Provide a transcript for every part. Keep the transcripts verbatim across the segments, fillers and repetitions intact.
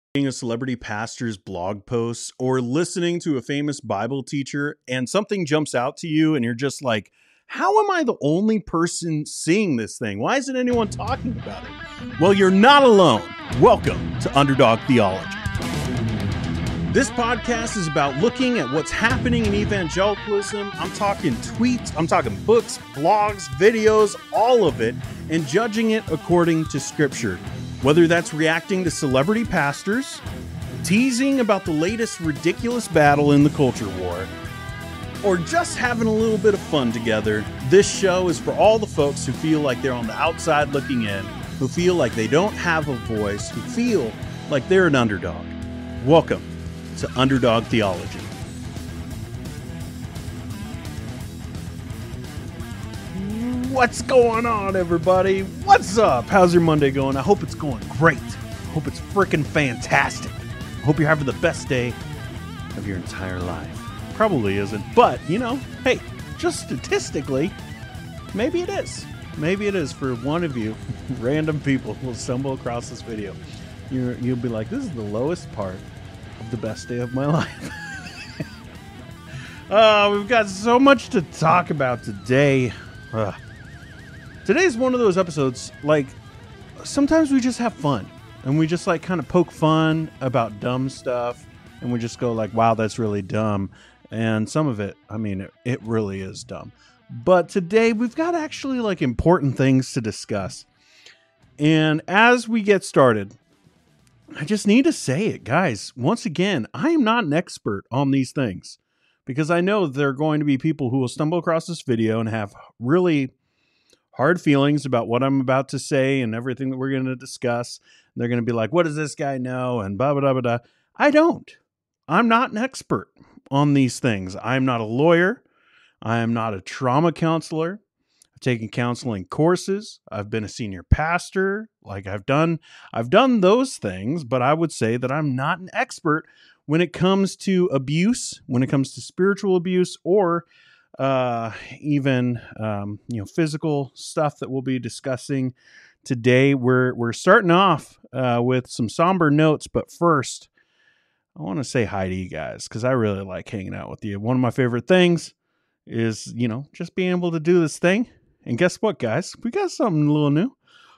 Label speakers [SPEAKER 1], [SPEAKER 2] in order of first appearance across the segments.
[SPEAKER 1] A celebrity pastor's blog posts or listening to a famous Bible teacher and something jumps out to you and you're just like, how am I the only person seeing this thing? Why isn't anyone talking about it? Well, you're not alone. Welcome to Underdog Theology. This podcast is about looking at what's happening in evangelicalism. I'm talking tweets, I'm talking books, blogs, videos, all of it, and judging it according to Scripture. Whether that's reacting to celebrity pastors, teasing about the latest ridiculous battle in the culture war, or just having a little bit of fun together, this show is for all the folks who feel like they're on the outside looking in, who feel like they don't have a voice, who feel like they're an underdog. Welcome to Underdog Theology. What's going on, everybody? What's up? How's your Monday going? I hope it's going great. I hope it's freaking fantastic. I hope you're having the best day of your entire life. Probably isn't, but, you know, hey, just statistically, maybe it is. Maybe it is for one of you random people who will stumble across this video. You're, you'll be like, this is the lowest part of the best day of my life. uh, we've got so much to talk about today. Ugh. Today's one of those episodes, like, sometimes we just have fun, and we just, like, kind of poke fun about dumb stuff, and we just go, like, wow, that's really dumb, and some of it, I mean, it, it really is dumb. But today, we've got actually, like, important things to discuss, and as we get started, I just need to say it, guys. Once again, I am not an expert on these things, because I know there are going to be people who will stumble across this video and have really hard feelings about what I'm about to say and everything that we're going to discuss. And they're going to be like, what does this guy know? And blah, blah, blah, blah. I don't. I'm not an expert on these things. I'm not a lawyer. I am not a trauma counselor. I've taken counseling courses. I've been a senior pastor. Like I've done, I've done those things, but I would say that I'm not an expert when it comes to abuse, when it comes to spiritual abuse, or uh, even, um, you know, physical stuff that we'll be discussing today. We're, we're starting off, uh, with some somber notes, but first I want to say hi to you guys, cause I really like hanging out with you. One of my favorite things is, you know, just being able to do this thing. And guess what, guys? We got something a little new.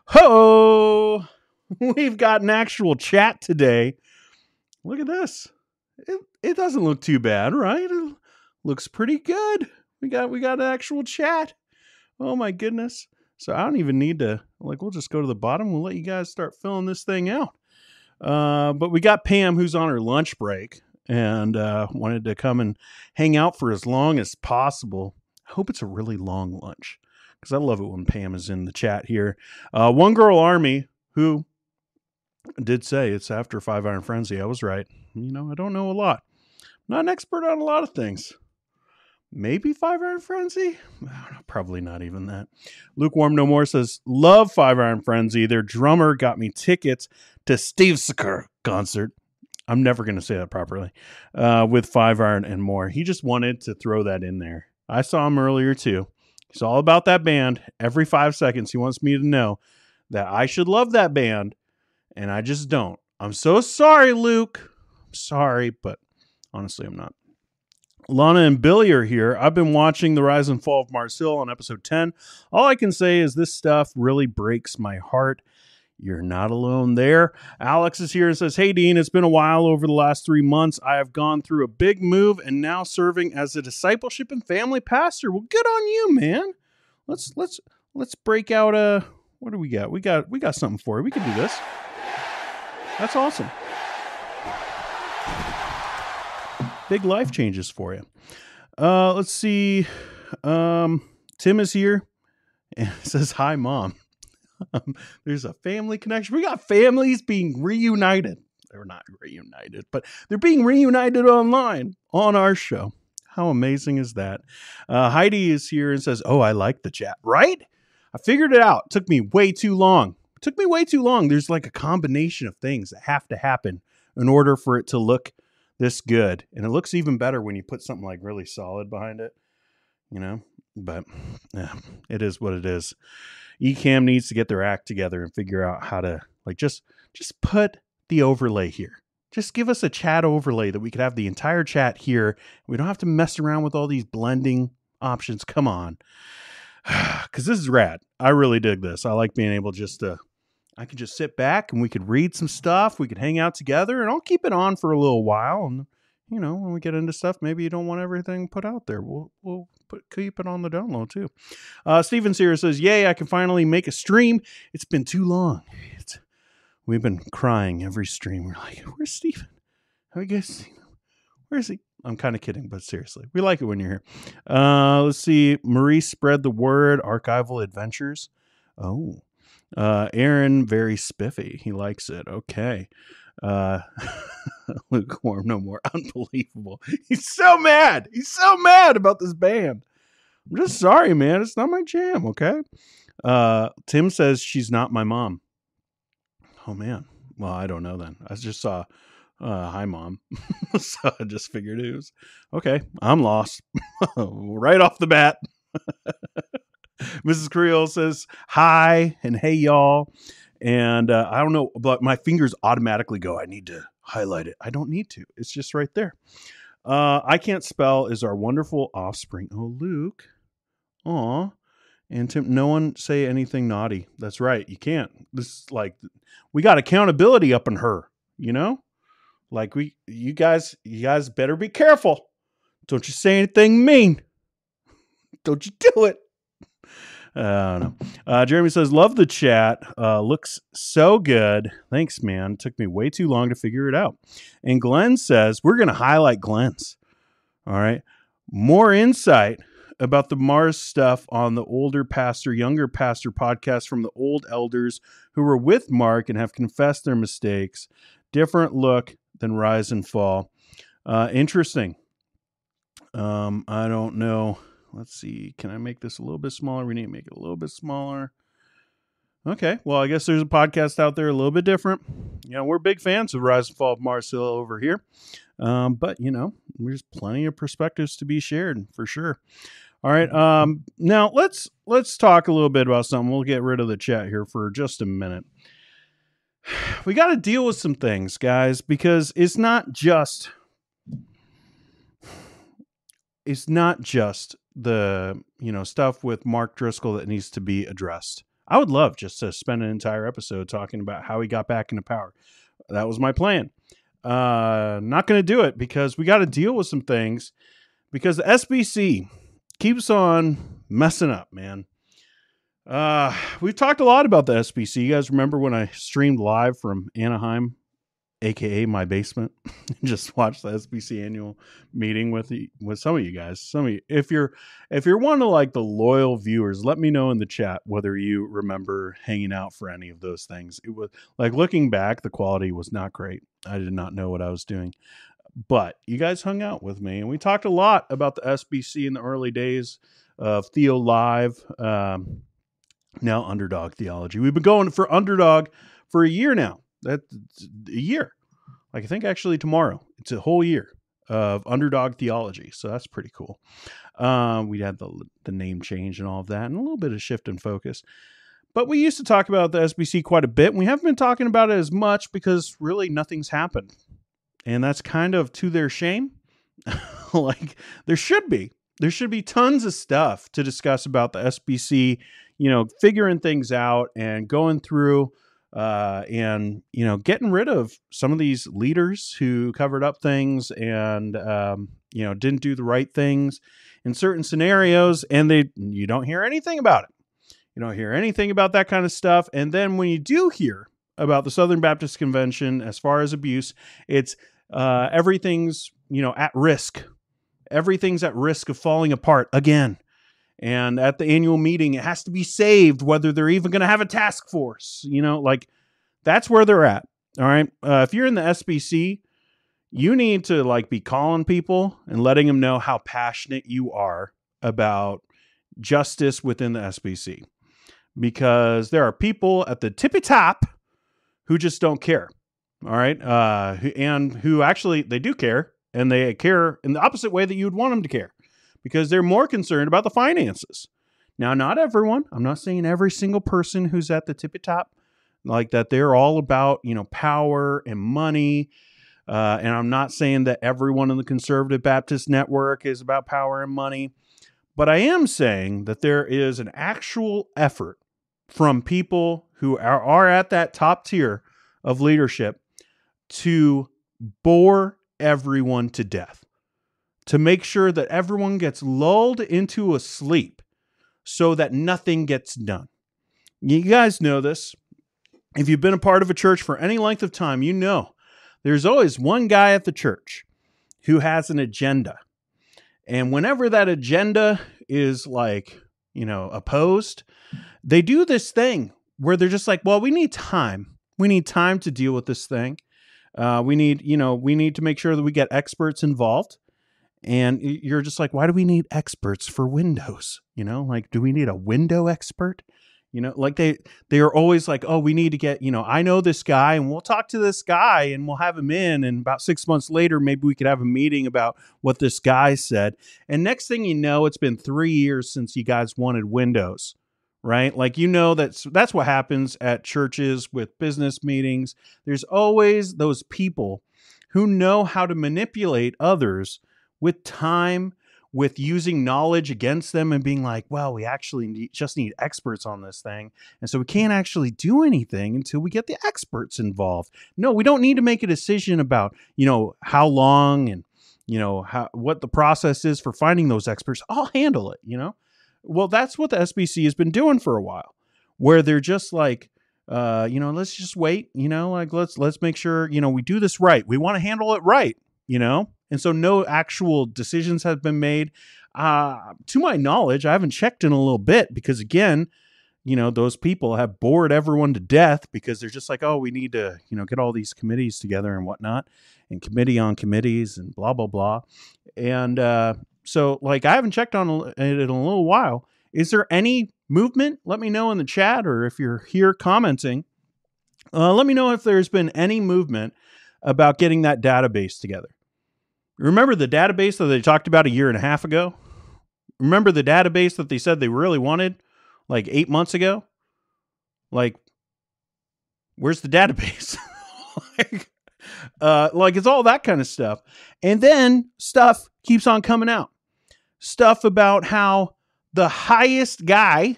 [SPEAKER 1] Ho! We've got an actual chat today. Look at this. It, it doesn't look too bad, right? It looks pretty good. We got we got an actual chat. Oh my goodness. So I don't even need to, like, we'll just go to the bottom. We'll let you guys start filling this thing out. Uh, but we got Pam, who's on her lunch break and uh, wanted to come and hang out for as long as possible. I hope it's a really long lunch, because I love it when Pam is in the chat here. Uh, One Girl Army, who did say it's after Five Iron Frenzy. I was right. You know, I don't know a lot. I'm not an expert on a lot of things. Maybe Five Iron Frenzy? I don't know, probably not even that. Lukewarm No More says, love Five Iron Frenzy. Their drummer got me tickets to Steve Sakur concert. I'm never going to say that properly. Uh, with Five Iron and more. He just wanted to throw that in there. I saw him earlier too. He's all about that band. Every five seconds, he wants me to know that I should love that band, and I just don't. I'm so sorry, Luke. I'm sorry, but honestly, I'm not. Lana and Billy are here. I've been watching The Rise and Fall of Mars Hill on episode ten. All I can say is this stuff really breaks my heart. You're not alone there. Alex is here and says, hey, Dean, it's been a while over the last three months. I have gone through a big move and now serving as a discipleship and family pastor. Well, good on you, man. Let's let's let's break out a, what do we got? We got we got something for you. We can do this. That's awesome. Big life changes for you. Uh, let's see. Um, Tim is here and says, hi, Mom. Um, there's a family connection. We got families being reunited. They're not reunited, but they're being reunited online on our show. How amazing is that? Uh, Heidi is here and says, oh, I like the chat, right? I figured it out. It took me way too long. It took me way too long. There's like a combination of things that have to happen in order for it to look this good. And it looks even better when you put something like really solid behind it, you know, but yeah, it is what it is. Ecamm needs to get their act together and figure out how to like, just, just put the overlay here. Just give us a chat overlay that we could have the entire chat here. We don't have to mess around with all these blending options. Come on. Because this is rad. I really dig this. I like being able just to, I could just sit back and we could read some stuff. We could hang out together, and I'll keep it on for a little while. And, you know, when we get into stuff, maybe you don't want everything put out there. We'll, we'll put, keep it on the download too. Uh, Steven Sears says, yay, I can finally make a stream. It's been too long. It's, we've been crying every stream. We're like, where's Steven? Have you guys seen him? Where is he? I'm kind of kidding, but seriously, we like it when you're here. Uh, let's see. Marie spread the word. Archival Adventures. Oh, uh, Aaron, very spiffy. He likes it. Okay. Uh, lukewarm no more. Unbelievable. He's so mad. He's so mad about this band. I'm just sorry, man. It's not my jam. Okay. Uh, Tim says she's not my mom. Oh man. Well, I don't know then. I just saw, uh, hi mom. So I just figured it was, okay, I'm lost right off the bat. Missus Creel says hi and hey y'all. And uh, I don't know, but my fingers automatically go, I need to highlight it. I don't need to. It's just right there. Uh, I Can't Spell is our wonderful offspring. Oh, Luke. Aw. And Tim, no one say anything naughty. That's right. You can't. This is like, we got accountability up in her, you know? Like we, you guys, you guys better be careful. Don't you say anything mean. Don't you do it. Uh, I don't know. Uh, Jeremy says, love the chat. Uh, looks so good. Thanks, man. It took me way too long to figure it out. And Glenn says, we're going to highlight Glenn's. All right. More insight about the Mars stuff on the Older Pastor, Younger Pastor podcast from the old elders who were with Mark and have confessed their mistakes. Different look than Rise and Fall. Uh, interesting. Um, I don't know. Let's see. Can I make this a little bit smaller? We need to make it a little bit smaller. Okay. Well, I guess there's a podcast out there a little bit different. You know, we're big fans of Rise and Fall of Mars Hill over here. Um, but, you know, there's plenty of perspectives to be shared for sure. All right. Um, now let's, let's talk a little bit about something. We'll get rid of the chat here for just a minute. We got to deal with some things, guys, because it's not just, it's not just the, you know, stuff with Mark Driscoll that needs to be addressed. I would love just to spend an entire episode talking about how he got back into power. That was my plan. Uh, not going to do it because we got to deal with some things because the S B C keeps on messing up, man. Uh, we've talked a lot about the S B C. You guys remember when I streamed live from Anaheim, A K A my basement, just watched the S B C annual meeting with the, with some of you guys. Some of you, if you're, if you're one of like the loyal viewers, let me know in the chat whether you remember hanging out for any of those things. It was like, looking back, the quality was not great. I did not know what I was doing, but you guys hung out with me and we talked a lot about the S B C in the early days of Theo Live. Um, now Underdog Theology. We've been going for Underdog for a year now. That's a year. Like I think actually tomorrow, it's a whole year of Underdog Theology. So that's pretty cool. Um, we had the, the name change and all of that and a little bit of shift in focus, but we used to talk about the S B C quite a bit. And we haven't been talking about it as much because really nothing's happened. And that's kind of to their shame. Like there should be, there should be tons of stuff to discuss about the S B C, you know, figuring things out and going through, uh, and, you know, getting rid of some of these leaders who covered up things and, um, you know, didn't do the right things in certain scenarios. And they, you don't hear anything about it. You don't hear anything about that kind of stuff. And then when you do hear about the Southern Baptist Convention, as far as abuse, it's, uh, everything's, you know, at risk. Everything's at risk of falling apart again. And at the annual meeting, it has to be saved, whether they're even going to have a task force. You know, like that's where they're at. All right. Uh, if you're in the S B C, you need to like be calling people and letting them know how passionate you are about justice within the S B C, because there are people at the tippy top who just don't care. All right. Uh, and who actually they do care, and they care in the opposite way that you would want them to care. Because they're more concerned about the finances. Now, not everyone. I'm not saying every single person who's at the tippy top like that. They're all about, you know, power and money. Uh, and I'm not saying that everyone in the Conservative Baptist Network is about power and money, but I am saying that there is an actual effort from people who are, are at that top tier of leadership to bore everyone to death, to make sure that everyone gets lulled into a sleep so that nothing gets done. You guys know this. If you've been a part of a church for any length of time, you know there's always one guy at the church who has an agenda. And whenever that agenda is like, you know, opposed, they do this thing where they're just like, well, we need time. We need time to deal with this thing. Uh, we need, you know, we need to make sure that we get experts involved. And you're just like, why do we need experts for Windows? You know, like, do we need a window expert? You know, like they, they are always like, oh, we need to get, you know, I know this guy and we'll talk to this guy and we'll have him in. And about six months later, maybe we could have a meeting about what this guy said. And next thing you know, it's been three years since you guys wanted Windows, right? Like, you know, that's, that's what happens at churches with business meetings. There's always those people who know how to manipulate others with time, with using knowledge against them and being like, well, we actually need, just need experts on this thing. And so we can't actually do anything until we get the experts involved. No, we don't need to make a decision about, you know, how long and, you know, how, what the process is for finding those experts. I'll handle it, you know? Well, that's what the S B C has been doing for a while, where they're just like, uh, you know, let's just wait, you know, like, let's, let's make sure, you know, we do this right. We want to handle it right, you know? And so no actual decisions have been made. Uh, to my knowledge, I haven't checked in a little bit because, again, you know, those people have bored everyone to death because they're just like, oh, we need to, you know, get all these committees together and whatnot, and committee on committees and blah, blah, blah. And uh, so, like, I haven't checked on it in a little while. Is there any movement? Let me know in the chat, or if you're here commenting, uh, let me know if there's been any movement about getting that database together. Remember the database that they talked about a year and a half ago? Remember the database that they said they really wanted like eight months ago? Like, where's the database? like, uh, like, it's all that kind of stuff. And then stuff keeps on coming out. Stuff about how the highest guy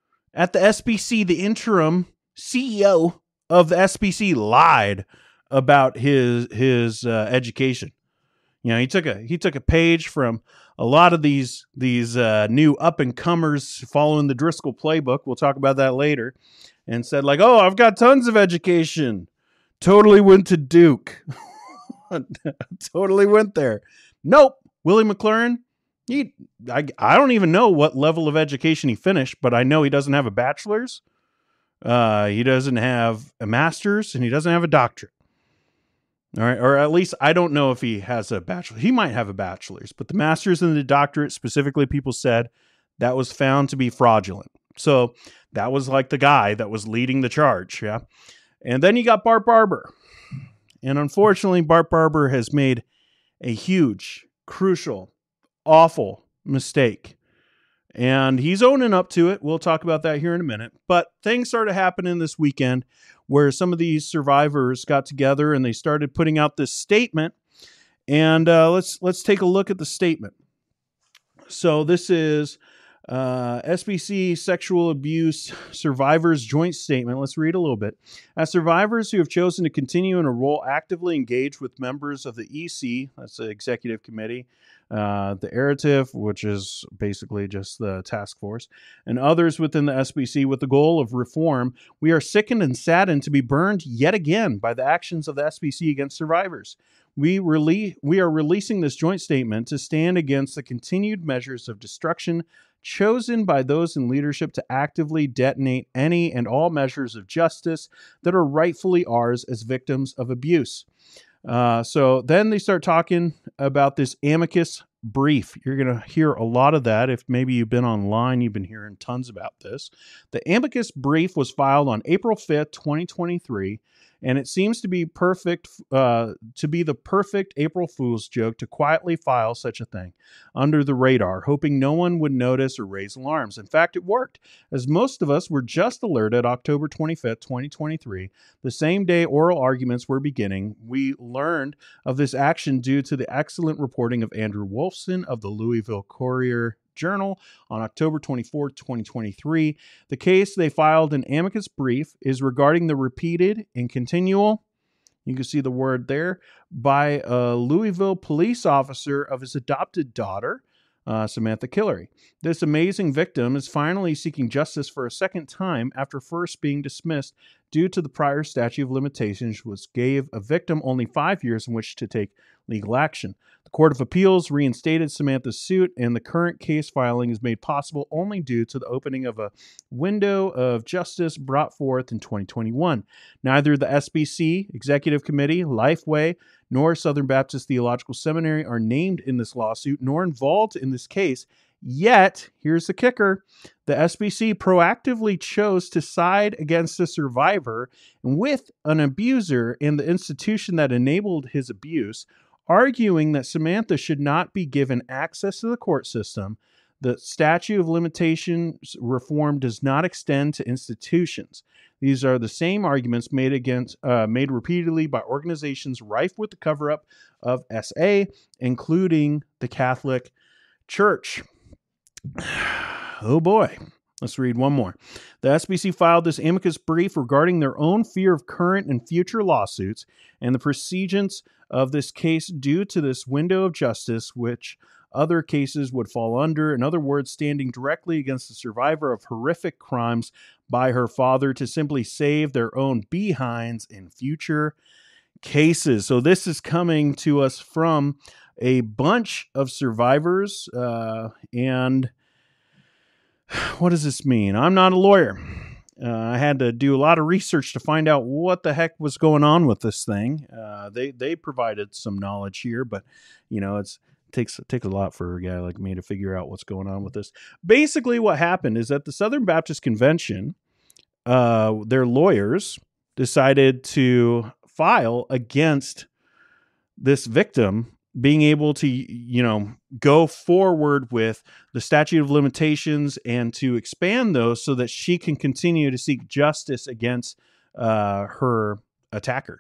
[SPEAKER 1] at the S B C, the interim C E O of the S B C, lied about his, his uh, education. You know, he took a he took a page from a lot of these these uh, new up and comers following the Driscoll playbook. We'll talk about that later, and said like, "Oh, I've got tons of education. Totally went to Duke. Totally went there. Nope. Willie McLaren. He I I don't even know what level of education he finished, but I know he doesn't have a bachelor's. Uh, he doesn't have a master's, and he doesn't have a doctorate. All right, or at least I don't know if he has a bachelor. He might have a bachelor's, but the master's and the doctorate, specifically, people said that was found to be fraudulent. So that was like the guy that was leading the charge, yeah. And then you got Bart Barber. And unfortunately, Bart Barber has made a huge, crucial, awful mistake. And he's owning up to it. We'll talk about that here in a minute. But things started happening this weekend where some of these survivors got together and they started putting out this statement. And uh, let's let's take a look at the statement. So this is uh, S B C Sexual Abuse Survivors Joint Statement. Let's read a little bit. As survivors who have chosen to continue in a role actively engaged with members of the E C, that's the Executive Committee, uh, the E R A T I F, which is basically just the task force, and others within the S B C with the goal of reform, we are sickened and saddened to be burned yet again by the actions of the S B C against survivors. We, rele- we are releasing this joint statement to stand against the continued measures of destruction chosen by those in leadership to actively detonate any and all measures of justice that are rightfully ours as victims of abuse. Uh, so then they start talking about this amicus brief. You're going to hear a lot of that. If maybe you've been online, you've been hearing tons about this. The amicus brief was filed on April fifth, twenty twenty-three, And it seems to be perfect, uh, to be the perfect April Fool's joke to quietly file such a thing under the radar, hoping no one would notice or raise alarms. In fact, it worked, as most of us were just alerted October twenty-fifth, twenty twenty-three, the same day oral arguments were beginning. We learned of this action due to the excellent reporting of Andrew Wolfson of the Louisville Courier Journal on October twenty-fourth, twenty twenty-three. The case they filed an amicus brief is regarding the repeated and continual, you can see the word there, by a Louisville police officer of his adopted daughter, uh, Samantha Killary. This amazing victim is finally seeking justice for a second time after first being dismissed due to the prior statute of limitations, which gave a victim only five years in which to take legal action. The Court of Appeals reinstated Samantha's suit, and the current case filing is made possible only due to the opening of a window of justice brought forth in twenty twenty-one. Neither the S B C, Executive Committee, Lifeway, nor Southern Baptist Theological Seminary are named in this lawsuit nor involved in this case. Yet, here's the kicker, the S B C proactively chose to side against the survivor with an abuser and the institution that enabled his abuse, arguing that Samantha should not be given access to the court system. The statute of limitations reform does not extend to institutions. These are the same arguments made against, uh, made repeatedly by organizations rife with the cover-up of S A, including the Catholic Church. Oh boy. Let's read one more. The S B C filed this amicus brief regarding their own fear of current and future lawsuits and the precedence of this case due to this window of justice, which other cases would fall under. In other words, standing directly against the survivor of horrific crimes by her father to simply save their own behinds in future cases. So this is coming to us from a bunch of survivors, uh, and what does this mean? I'm not a lawyer. Uh, I had to do a lot of research to find out what the heck was going on with this thing. Uh, they they provided some knowledge here, but you know it's it takes it takes a lot for a guy like me to figure out what's going on with this. Basically, what happened is that the Southern Baptist Convention, uh, their lawyers decided to file against this victim being able to, you know, go forward with the statute of limitations and to expand those so that she can continue to seek justice against uh, her attacker.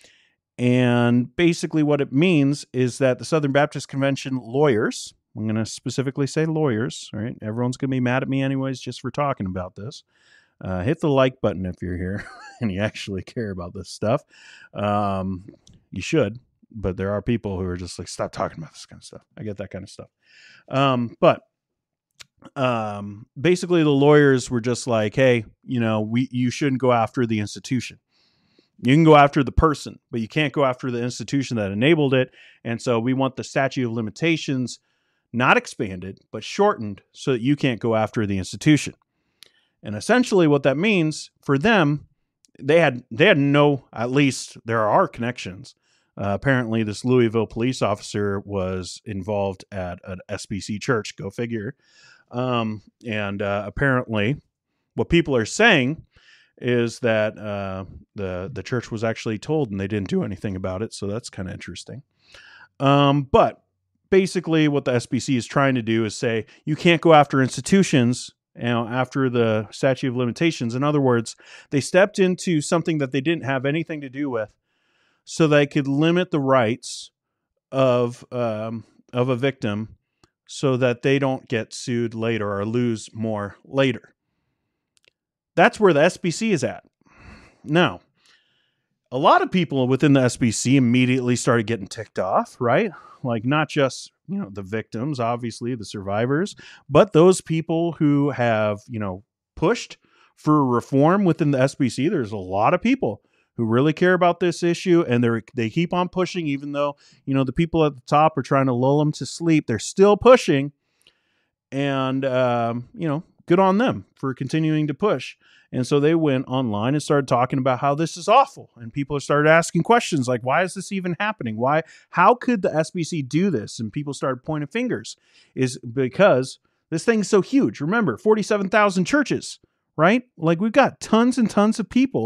[SPEAKER 1] And basically what it means is that the Southern Baptist Convention lawyers, I'm going to specifically say lawyers, right? Everyone's going to be mad at me anyways just for talking about this. Uh, hit the like button if you're here and you actually care about this stuff. Um, you should. But there are people who are just like, stop talking about this kind of stuff. I get that kind of stuff. Um, but um, basically the lawyers were just like, hey, you know, we you shouldn't go after the institution. You can go after the person, but you can't go after the institution that enabled it. And so we want the statute of limitations not expanded, but shortened so that you can't go after the institution. And essentially what that means for them, they had they had no, at least there are connections. Uh, apparently, this Louisville police officer was involved at an S B C church. Go figure. Um, and uh, apparently, what people are saying is that uh, the the church was actually told, and they didn't do anything about it. So that's kind of interesting. Um, but basically, what the S B C is trying to do is say you can't go after institutions, you know, after the statute of limitations. In other words, they stepped into something that they didn't have anything to do with, so they could limit the rights of um, of a victim so that they don't get sued later or lose more later. That's where the S B C is at. Now, a lot of people within the S B C immediately started getting ticked off, right? Like not just, you know, the victims, obviously the survivors, but those people who have, you know, pushed for reform within the S B C. There's a lot of people who really care about this issue, and they they keep on pushing, even though, you know, the people at the top are trying to lull them to sleep. They're still pushing, and um, you know, good on them for continuing to push. And so they went online and started talking about how this is awful, and people started asking questions like, "Why is this even happening? Why? How could the S B C do this?" And people started pointing fingers. Is because this thing's so huge. Remember, forty-seven thousand churches, right? Like we've got tons and tons of people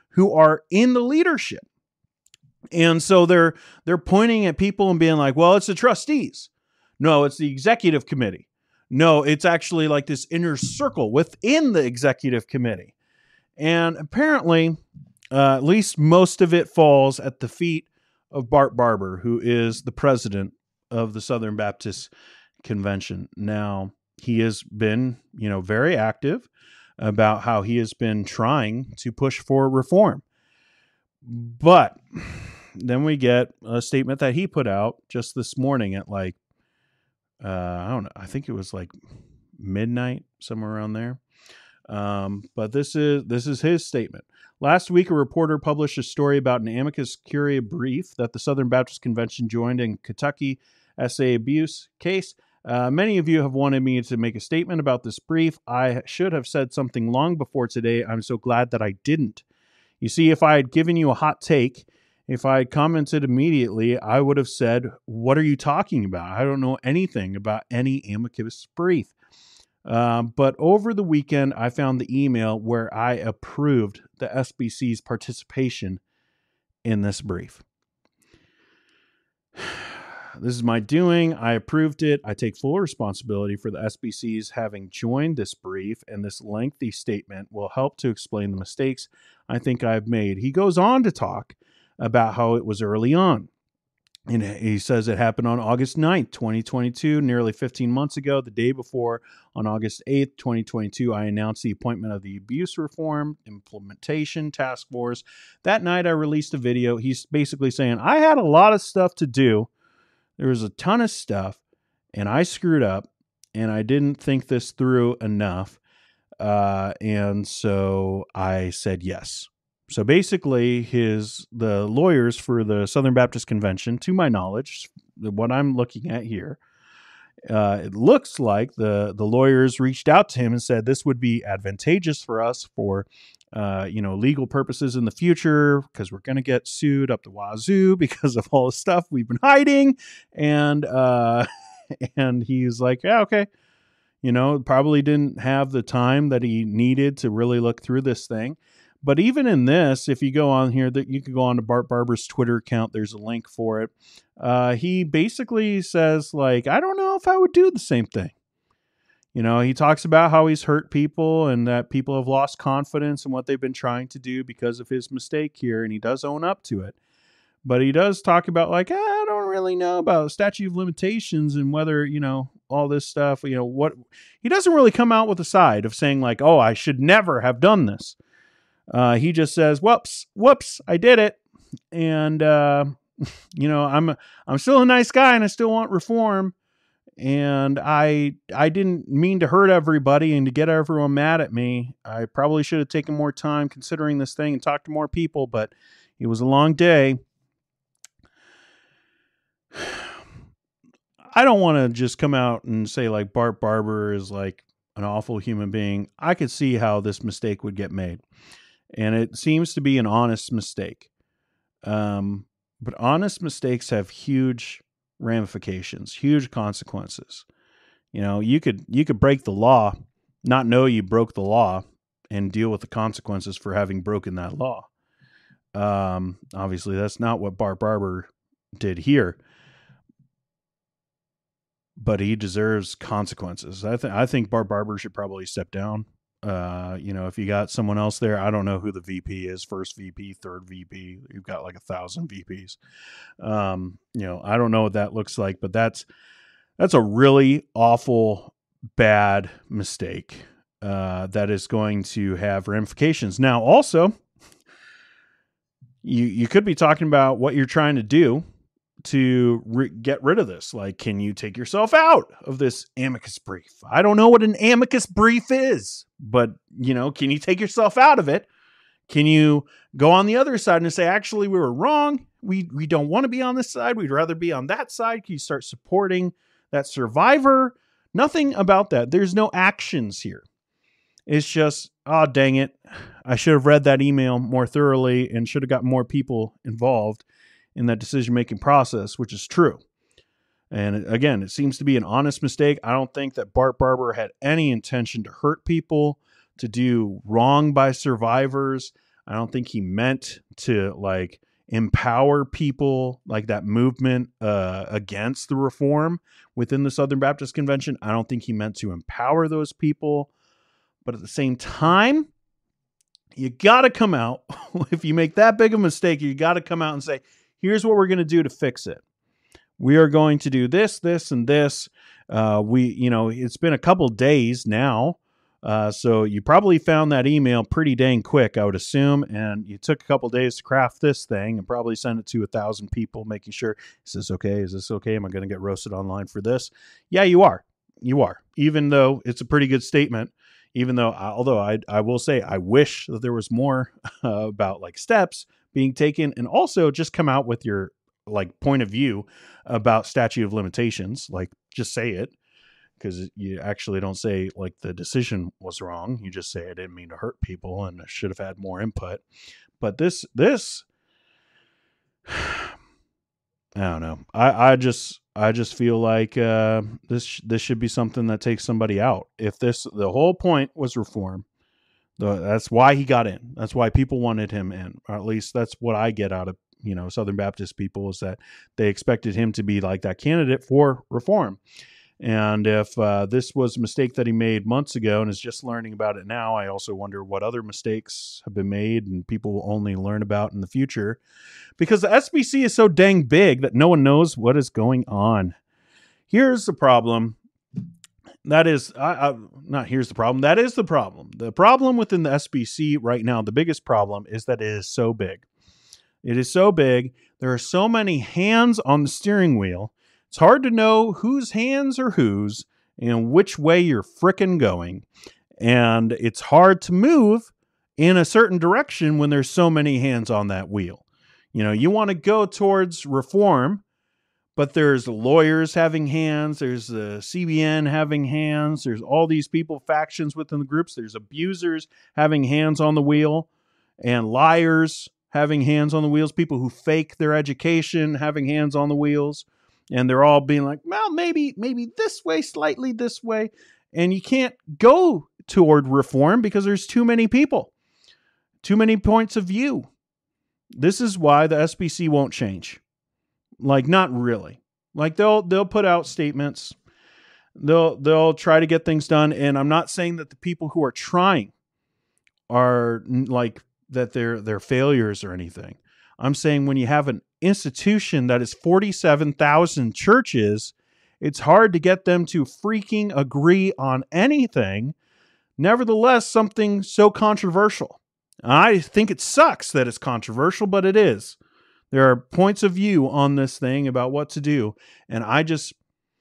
[SPEAKER 1] who are in the leadership. And so they're they're pointing at people and being like, well, it's the trustees. No, it's the executive committee. No, it's actually like this inner circle within the executive committee. And apparently, uh, at least most of it falls at the feet of Bart Barber, who is the president of the Southern Baptist Convention. Now, he has been, you know, very active about how he has been trying to push for reform. But then we get a statement that he put out just this morning at like, uh, I don't know, I think it was like midnight, somewhere around there. Um, but this is this is his statement. Last week, a reporter published a story about an amicus curiae brief that the Southern Baptist Convention joined in Kentucky S A abuse case. Uh, many of you have wanted me to make a statement about this brief. I should have said something long before today. I'm so glad that I didn't. You see, if I had given you a hot take, if I had commented immediately, I would have said, what are you talking about? I don't know anything about any amicus brief. Um, but over the weekend, I found the email where I approved the S B C's participation in this brief. This is my doing. I approved it. I take full responsibility for the S B C's having joined this brief, and this lengthy statement will help to explain the mistakes I think I've made. He goes on to talk about how it was early on. And he says it happened on August ninth, twenty twenty-two, nearly fifteen months ago. The day before, on August eighth, twenty twenty-two, I announced the appointment of the Abuse Reform Implementation Task Force. That night, I released a video. He's basically saying, I had a lot of stuff to do. There was a ton of stuff, and I screwed up, and I didn't think this through enough. Uh, and so I said yes. So basically, his the lawyers for the Southern Baptist Convention, to my knowledge, what I'm looking at here, uh, it looks like the the lawyers reached out to him and said this would be advantageous for us for, uh, you know, legal purposes in the future because we're going to get sued up the wazoo because of all the stuff we've been hiding, and uh, and he's like, yeah, okay. You know, probably didn't have the time that he needed to really look through this thing. But even in this, if you go on here, that you can go on to Bart Barber's Twitter account. There's a link for it. Uh, he basically says, like, I don't know if I would do the same thing. You know, he talks about how he's hurt people and that people have lost confidence in what they've been trying to do because of his mistake here. And he does own up to it. But he does talk about, like, I don't really know about statute of limitations and whether, you know, all this stuff, you know, what he doesn't really come out with a side of saying, like, oh, I should never have done this. Uh, he just says, whoops, whoops, I did it. And, uh, you know, I'm, I'm still a nice guy and I still want reform. And I, I didn't mean to hurt everybody and to get everyone mad at me. I probably should have taken more time considering this thing and talked to more people, but it was a long day. I don't want to just come out and say like Bart Barber is like an awful human being. I could see how this mistake would get made. And it seems to be an honest mistake. Um, but honest mistakes have huge ramifications, huge consequences. You know, you could you could break the law, not know you broke the law, and deal with the consequences for having broken that law. Um, obviously, that's not what Bart Barber did here. But he deserves consequences. I think I think Bart Barber should probably step down. Uh, you know, if you got someone else there, I don't know who the V P is, first V P, third V P. You've got like a thousand V Ps. Um, you know, I don't know what that looks like, but that's that's a really awful, bad mistake uh, that is going to have ramifications. Now, also, you you could be talking about what you're trying to do to re- get rid of this. Like, can you take yourself out of this amicus brief? I don't know what an amicus brief is, but, you know, can you take yourself out of it? Can you go on the other side and say, actually, we were wrong. We, we don't want to be on this side. We'd rather be on that side. Can you start supporting that survivor? Nothing about that. There's no actions here. It's just, oh, dang it. I should have read that email more thoroughly and should have got more people involved in that decision-making process, which is true. And again, it seems to be an honest mistake. I don't think that Bart Barber had any intention to hurt people, to do wrong by survivors. I don't think he meant to like empower people like that movement uh, against the reform within the Southern Baptist Convention. I don't think he meant to empower those people. But at the same time, you got to come out. If you make that big of a mistake, you got to come out and say, here's what we're going to do to fix it. We are going to do this, this, and this. Uh, we, you know, it's been a couple days now. Uh, so you probably found that email pretty dang quick, I would assume. And you took a couple days to craft this thing and probably send it to a thousand people, making sure, is this okay? Is this okay? Am I going to get roasted online for this? Yeah, you are. You are. Even though it's a pretty good statement. Even though, although I, I will say, I wish that there was more uh, about like steps being taken, and also just come out with your like point of view about statute of limitations. Like, just say it, because you actually don't say like the decision was wrong. You just say I didn't mean to hurt people and I should have had more input. But this, this, I don't know. I, I just, I just feel like uh, this, this should be something that takes somebody out. If this, the whole point was reform, the, that's why he got in. That's why people wanted him in, or at least that's what I get out of, you know, Southern Baptist people, is that they expected him to be like that candidate for reform. And if uh, this was a mistake that he made months ago and is just learning about it now, I also wonder what other mistakes have been made and people will only learn about in the future, because the S B C is so dang big that no one knows what is going on. Here's the problem. That is, I, I, not here's the problem. That is the problem. The problem within the S B C right now, the biggest problem is that it is so big. It is so big. There are so many hands on the steering wheel. It's hard to know whose hands are whose and which way you're frickin' going. And it's hard to move in a certain direction when there's so many hands on that wheel. You know, you want to go towards reform, but there's lawyers having hands. There's the C B N having hands. There's all these people, factions within the groups. There's abusers having hands on the wheel, and liars having hands on the wheels. People who fake their education having hands on the wheels. And they're all being like, well, maybe, maybe this way, slightly this way. And you can't go toward reform because there's too many people, too many points of view. This is why the S B C won't change. Like, not really. Like, they'll, they'll put out statements. They'll, they'll try to get things done. And I'm not saying that the people who are trying are like that they're, they're failures or anything. I'm saying when you have an institution that is forty-seven thousand churches, it's hard to get them to freaking agree on anything. Nevertheless, something so controversial. I think it sucks that it's controversial, but it is. There are points of view on this thing about what to do. And I just,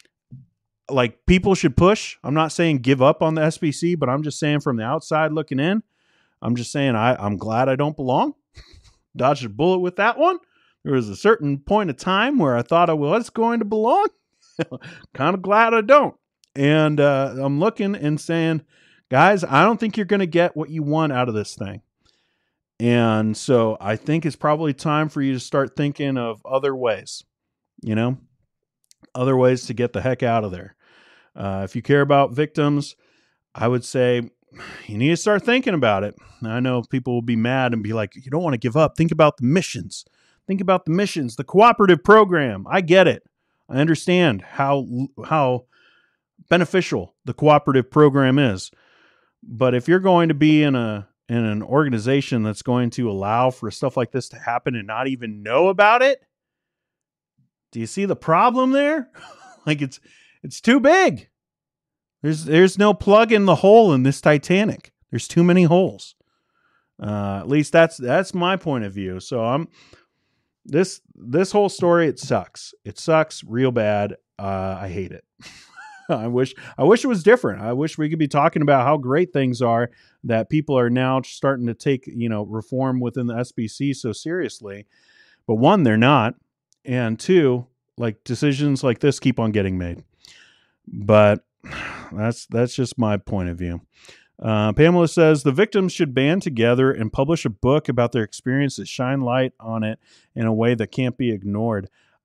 [SPEAKER 1] like, people should push. I'm not saying give up on the S B C, but I'm just saying from the outside looking in, I'm just saying I, I'm glad I don't belong. Dodged a bullet with that one. There was a certain point of time where I thought I was going to belong. Kind of glad I don't. And uh, I'm looking and saying, guys, I don't think you're going to get what you want out of this thing. And so I think it's probably time for you to start thinking of other ways, you know, other ways to get the heck out of there. Uh, if you care about victims, I would say you need to start thinking about it. I know people will be mad and be like, you don't want to give up. Think about the missions. Think about the missions, the cooperative program. I get it. I understand how, how beneficial the cooperative program is. But if you're going to be in a, in an organization that's going to allow for stuff like this to happen and not even know about it, do you see the problem there? Like, it's, it's too big. There's there's no plug in the hole in this Titanic. There's too many holes. Uh, at least that's that's my point of view. So I'm this this whole story. It sucks. It sucks real bad. Uh, I hate it. I wish I wish it was different. I wish we could be talking about how great things are, that people are now starting to take, you know, reform within the S B C so seriously. But one, they're not, and two, like, decisions like this keep on getting made. But That's that's just my point of view. Uh, Pamela says the victims should band together and publish a book about their experiences, shine light on it in a way that can't be ignored.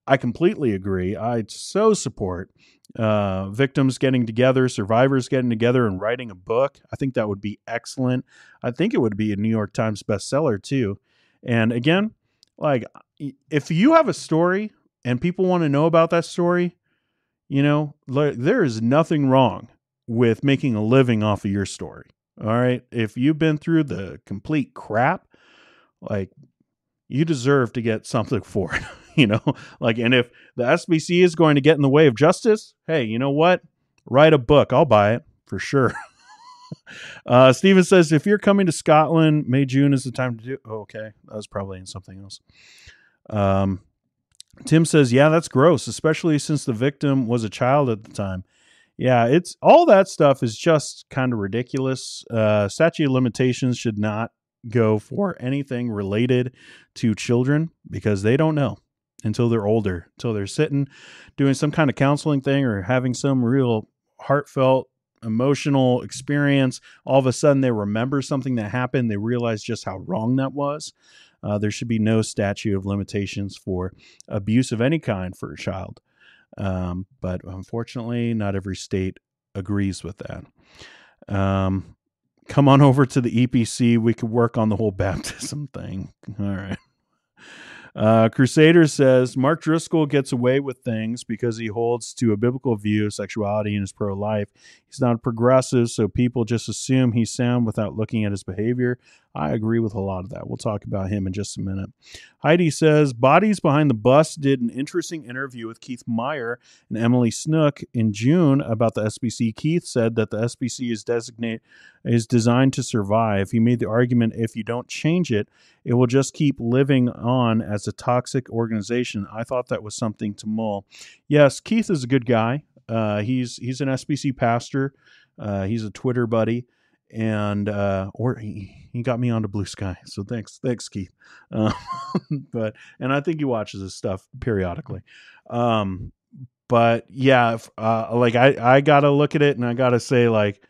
[SPEAKER 1] I completely agree. I so support uh, victims getting together, survivors getting together and writing a book. I think that would be excellent. I think it would be a New York Times bestseller too. And again, like if you have a story and people want to know about that story, you know, like, there is nothing wrong with making a living off of your story. All right. If you've been through the complete crap, like you deserve to get something for it, you know, like, and if the S B C is going to get in the way of justice, hey, you know what? Write a book. I'll buy it for sure. uh, Steven says, if you're coming to Scotland, May, June is the time to do. Oh, okay. That was probably in something else. Um, Tim says, yeah, that's gross, especially since the victim was a child at the time. Yeah, it's all that stuff is just kind of ridiculous. Uh, statute of limitations should not go for anything related to children because they don't know until they're older, until they're sitting doing some kind of counseling thing or having some real heartfelt, emotional experience. All of a sudden they remember something that happened. They realize just how wrong that was. Uh, there should be no statute of limitations for abuse of any kind for a child. Um, but unfortunately, not every state agrees with that. Um, come on over to the E P C. We could work on the whole baptism thing. All right. Uh, Crusader says, Mark Driscoll gets away with things because he holds to a biblical view of sexuality and is pro-life. He's not a progressive, so people just assume he's sound without looking at his behavior. I agree with a lot of that. We'll talk about him in just a minute. Heidi says, Bodies Behind the Bus did an interesting interview with Keith Meyer and Emily Snook in June about the S B C. Keith said that the S B C is designate is designed to survive. He made the argument if you don't change it, it will just keep living on as a toxic organization. I thought that was something to mull. Yes, Keith is a good guy. Uh, he's he's an S B C pastor. Uh, he's a Twitter buddy. And uh, or he, he got me onto Blue Sky, so thanks, thanks, Keith. Uh, but and I think he watches his stuff periodically. Um, but yeah, if, uh, like I I gotta look at it and I gotta say, like,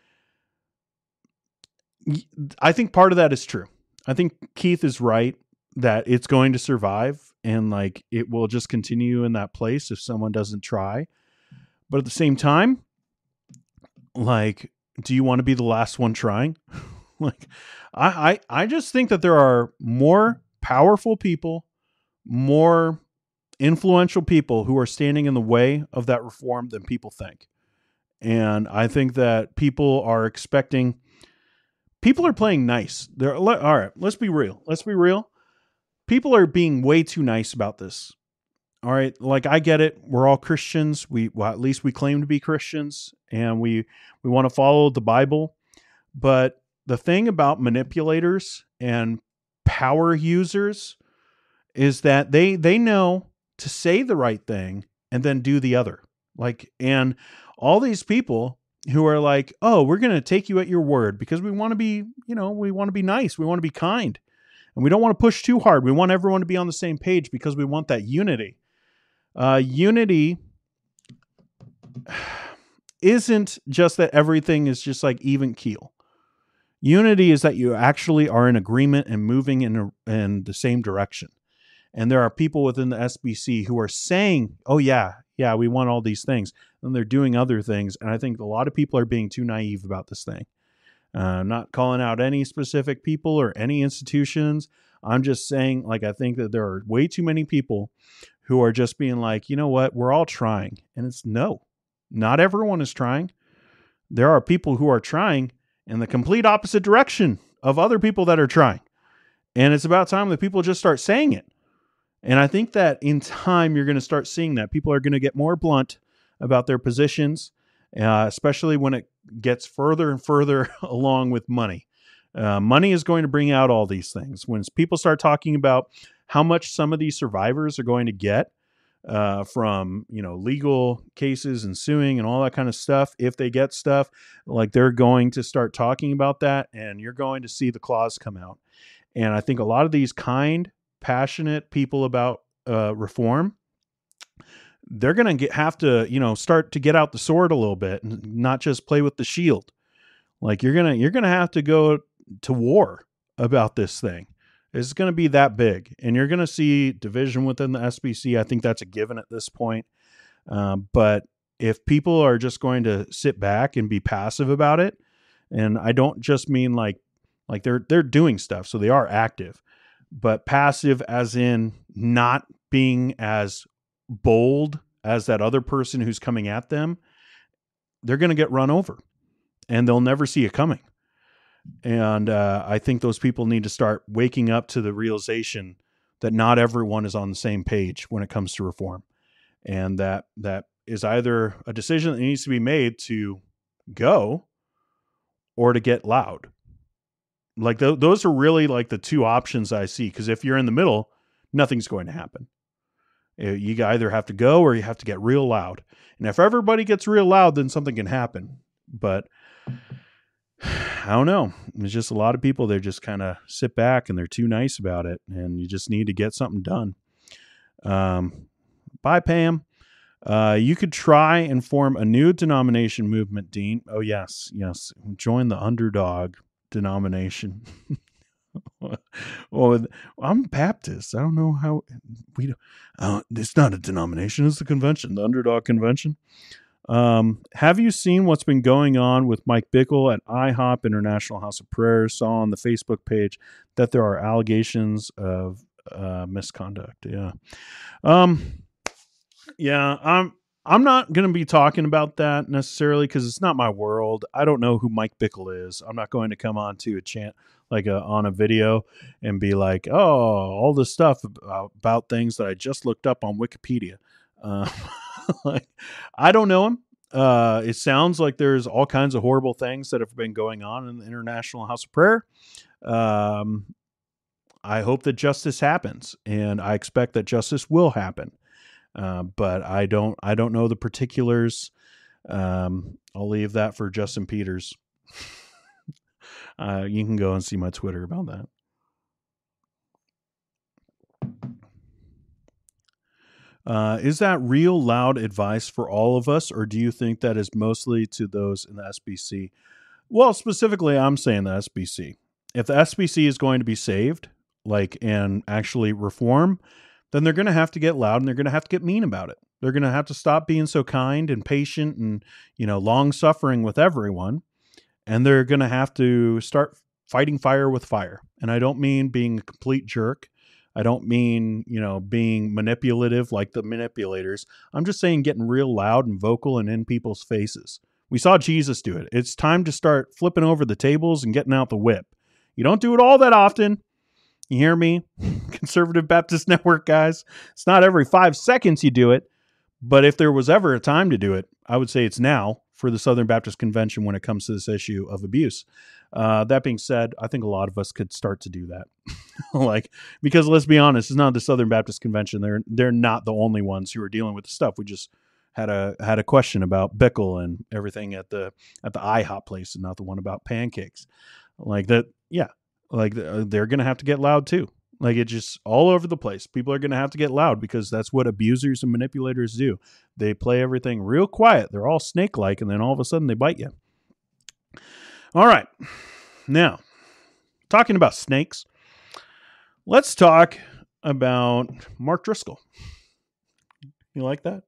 [SPEAKER 1] I think part of that is true. I think Keith is right that it's going to survive and like it will just continue in that place if someone doesn't try. But at the same time, like, do you want to be the last one trying? like, I, I, I just think that there are more powerful people, more influential people who are standing in the way of that reform than people think. And I think that people are expecting, people are playing nice. They're all right. Let's be real. Let's be real. People are being way too nice about this. All right. Like, I get it. We're all Christians. We, well, at least we claim to be Christians and we, we want to follow the Bible. But the thing about manipulators and power users is that they, they know to say the right thing and then do the other. Like, and all these people who are like, oh, we're going to take you at your word because we want to be, you know, we want to be nice. We want to be kind and we don't want to push too hard. We want everyone to be on the same page because we want that unity. Uh, unity isn't just that everything is just like even keel. Unity is that you actually are in agreement and moving in, a, in the same direction. And there are people within the S B C who are saying, oh yeah, yeah, we want all these things. And they're doing other things. And I think a lot of people are being too naive about this thing. Uh, I'm not calling out any specific people or any institutions. I'm just saying, like, I think that there are way too many people who are just being like, you know what, we're all trying. And it's no, not everyone is trying. There are people who are trying in the complete opposite direction of other people that are trying. And it's about time that people just start saying it. And I think that in time, you're going to start seeing that. People are going to get more blunt about their positions, uh, especially when it gets further and further along with money. Uh, money is going to bring out all these things. When people start talking about how much some of these survivors are going to get uh, from, you know, legal cases and suing and all that kind of stuff, if they get stuff, like, they're going to start talking about that, and you're going to see the claws come out. And I think a lot of these kind, passionate people about uh, reform, they're going to have to, you know, start to get out the sword a little bit and not just play with the shield. Like, you're going to, you're going to have to go to war about this thing. It's going to be that big, and you're going to see division within the S B C. I think that's a given at this point. Um, but if people are just going to sit back and be passive about it, and I don't just mean like like they're they're doing stuff, so they are active, but passive as in not being as bold as that other person who's coming at them, they're going to get run over, and they'll never see it coming. And uh, I think those people need to start waking up to the realization that not everyone is on the same page when it comes to reform. And that that is either a decision that needs to be made to go or to get loud. Like th- those are really like the two options I see. Because if you're in the middle, nothing's going to happen. You either have to go or you have to get real loud. And if everybody gets real loud, then something can happen. But I don't know. There's just a lot of people, they just kind of sit back and they're too nice about it. And you just need to get something done. Um, bye, Pam. Uh, you could try and form a new denomination movement, Dean. Oh, yes. Yes. Join the underdog denomination. Well, I'm Baptist. I don't know how we, uh, it's not a denomination. It's a convention, the underdog convention. Um, have you seen what's been going on with Mike Bickle at I HOP International House of Prayer? Saw on the Facebook page that there are allegations of uh, misconduct. Yeah. Um, yeah, I'm, I'm not going to be talking about that necessarily because it's not my world. I don't know who Mike Bickle is. I'm not going to come on to a chant like a, on a video and be like, oh, all this stuff about, about things that I just looked up on Wikipedia. Uh, like, I don't know him. Uh, it sounds like there's all kinds of horrible things that have been going on in the International House of Prayer. Um, I hope that justice happens, and I expect that justice will happen. Uh, but I don't, I don't know the particulars. Um, I'll leave that for Justin Peters. uh, you can go and see my Twitter about that. Uh, is that real loud advice for all of us, or do you think that is mostly to those in the S B C? Well, specifically, I'm saying the S B C. If the S B C is going to be saved, like, and actually reform, then they're going to have to get loud and they're going to have to get mean about it. They're going to have to stop being so kind and patient and, you know, long suffering with everyone. And they're going to have to start fighting fire with fire. And I don't mean being a complete jerk. I don't mean, you know, being manipulative like the manipulators. I'm just saying getting real loud and vocal and in people's faces. We saw Jesus do it. It's time to start flipping over the tables and getting out the whip. You don't do it all that often. You hear me? Conservative Baptist Network guys. It's not every five seconds you do it. But if there was ever a time to do it, I would say it's now for the Southern Baptist Convention when it comes to this issue of abuse. Uh, that being said, I think a lot of us could start to do that. Like, because let's be honest, it's not the Southern Baptist Convention. They're they're not the only ones who are dealing with the stuff. We just had a had a question about Bickle and everything at the at the I HOP place, and not the one about pancakes. Like that, yeah. Like they're going to have to get loud too. Like it's just all over the place. People are going to have to get loud because that's what abusers and manipulators do. They play everything real quiet. They're all snake-like, and then all of a sudden they bite you. All right. Now, talking about snakes, let's talk about Mark Driscoll. You like that?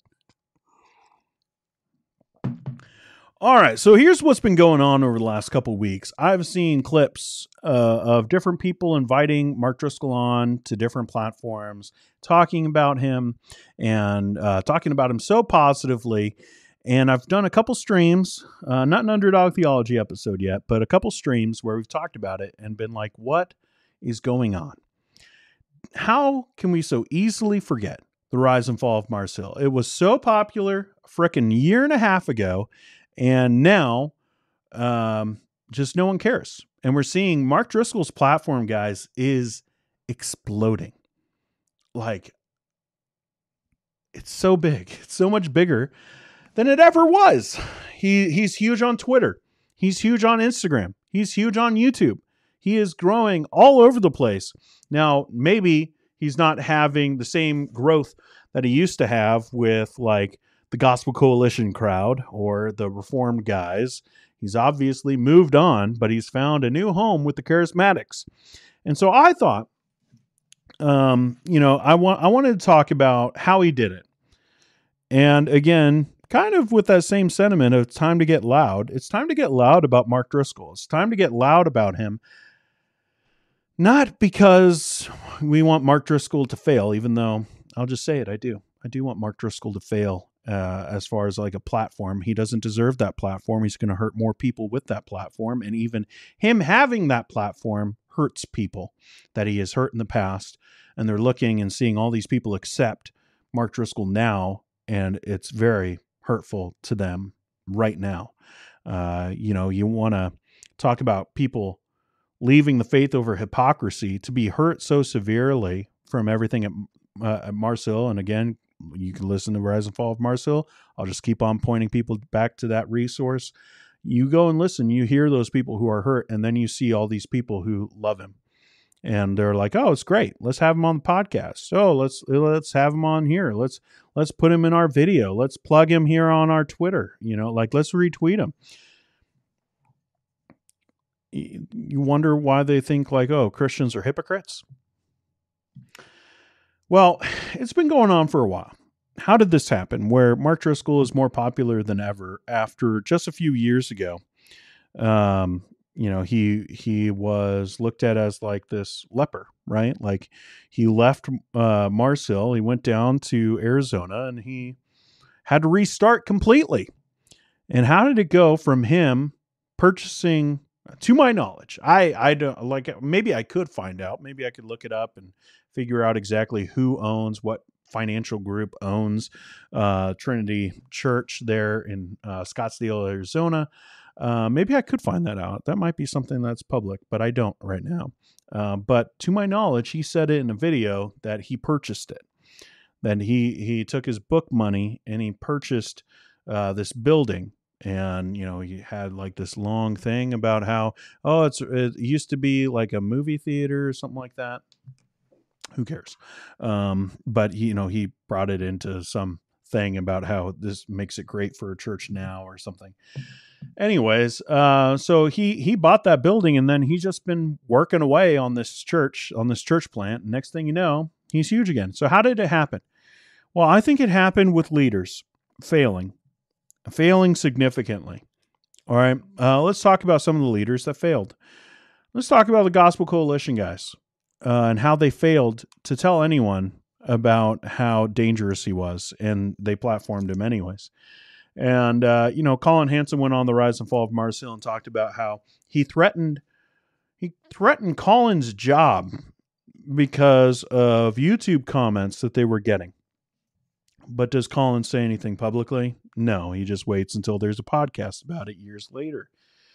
[SPEAKER 1] All right, so here's what's been going on over the last couple of weeks. I've seen clips uh, of different people inviting Mark Driscoll on to different platforms, talking about him and uh, talking about him so positively. And I've done a couple streams, uh, not an Underdog Theology episode yet, but a couple streams where we've talked about it and been like, what is going on? How can we so easily forget the rise and fall of Mars Hill? It was so popular a frickin' year and a half ago. And now, um, just no one cares. And we're seeing Mark Driscoll's platform, guys, is exploding. Like, it's so big. It's so much bigger than it ever was. He he's huge on Twitter. He's huge on Instagram. He's huge on YouTube. He is growing all over the place. Now, maybe he's not having the same growth that he used to have with, like, the Gospel Coalition crowd or the Reformed guys. He's obviously moved on, but he's found a new home with the Charismatics. And so I thought Um, you know, I want I wanted to talk about how he did it. And again, kind of with that same sentiment of it's time to get loud. It's time to get loud about Mark Driscoll. It's time to get loud about him. Not because we want Mark Driscoll to fail, even though I'll just say it, I do. I do want Mark Driscoll to fail uh, as far as like a platform. He doesn't deserve that platform. He's going to hurt more people with that platform. And even him having that platform hurts people that he has hurt in the past. And they're looking and seeing all these people accept Mark Driscoll now. And it's very hurtful to them right now. Uh, you know, you want to talk about people leaving the faith over hypocrisy, to be hurt so severely from everything at, uh, at Mars Hill. And again, you can listen to Rise and Fall of Mars Hill. I'll just keep on pointing people back to that resource. You go and listen, you hear those people who are hurt, and then you see all these people who love him. And they're like, oh, it's great. Let's have him on the podcast. So let's let's have him on here. Let's let's put him in our video. Let's plug him here on our Twitter. You know, like let's retweet him. You wonder why they think like, oh, Christians are hypocrites. Well, it's been going on for a while. How did this happen? Where Mark Driscoll is more popular than ever after just a few years ago. Um, you know, he he was looked at as like this leper, right? Like he left uh, Mars Hill, he went down to Arizona, and he had to restart completely. And how did it go from him purchasing? To my knowledge, I, I don't like, maybe I could find out, maybe I could look it up and figure out exactly who owns what financial group owns uh, Trinity Church there in uh, Scottsdale, Arizona. Uh, maybe I could find that out. That might be something that's public, but I don't right now. Uh, but to my knowledge, he said it in a video that he purchased it. Then he, he took his book money and he purchased uh, this building. And, you know, he had like this long thing about how, oh, it's, it used to be like a movie theater or something like that. Who cares? Um, but, he, you know, he brought it into some thing about how this makes it great for a church now or something. Anyways, uh, so he, he bought that building, and then he's just been working away on this church, on this church plant. Next thing you know, he's huge again. So how did it happen? Well, I think it happened with leaders failing. Failing significantly. All right. Uh, let's talk about some of the leaders that failed. Let's talk about the Gospel Coalition guys uh, and how they failed to tell anyone about how dangerous he was. And they platformed him anyways. And, uh, you know, Colin Hansen went on the Rise and Fall of Mars Hill and talked about how he threatened, he threatened Colin's job because of YouTube comments that they were getting. But does Colin say anything publicly? No, he just waits until there's a podcast about it years later.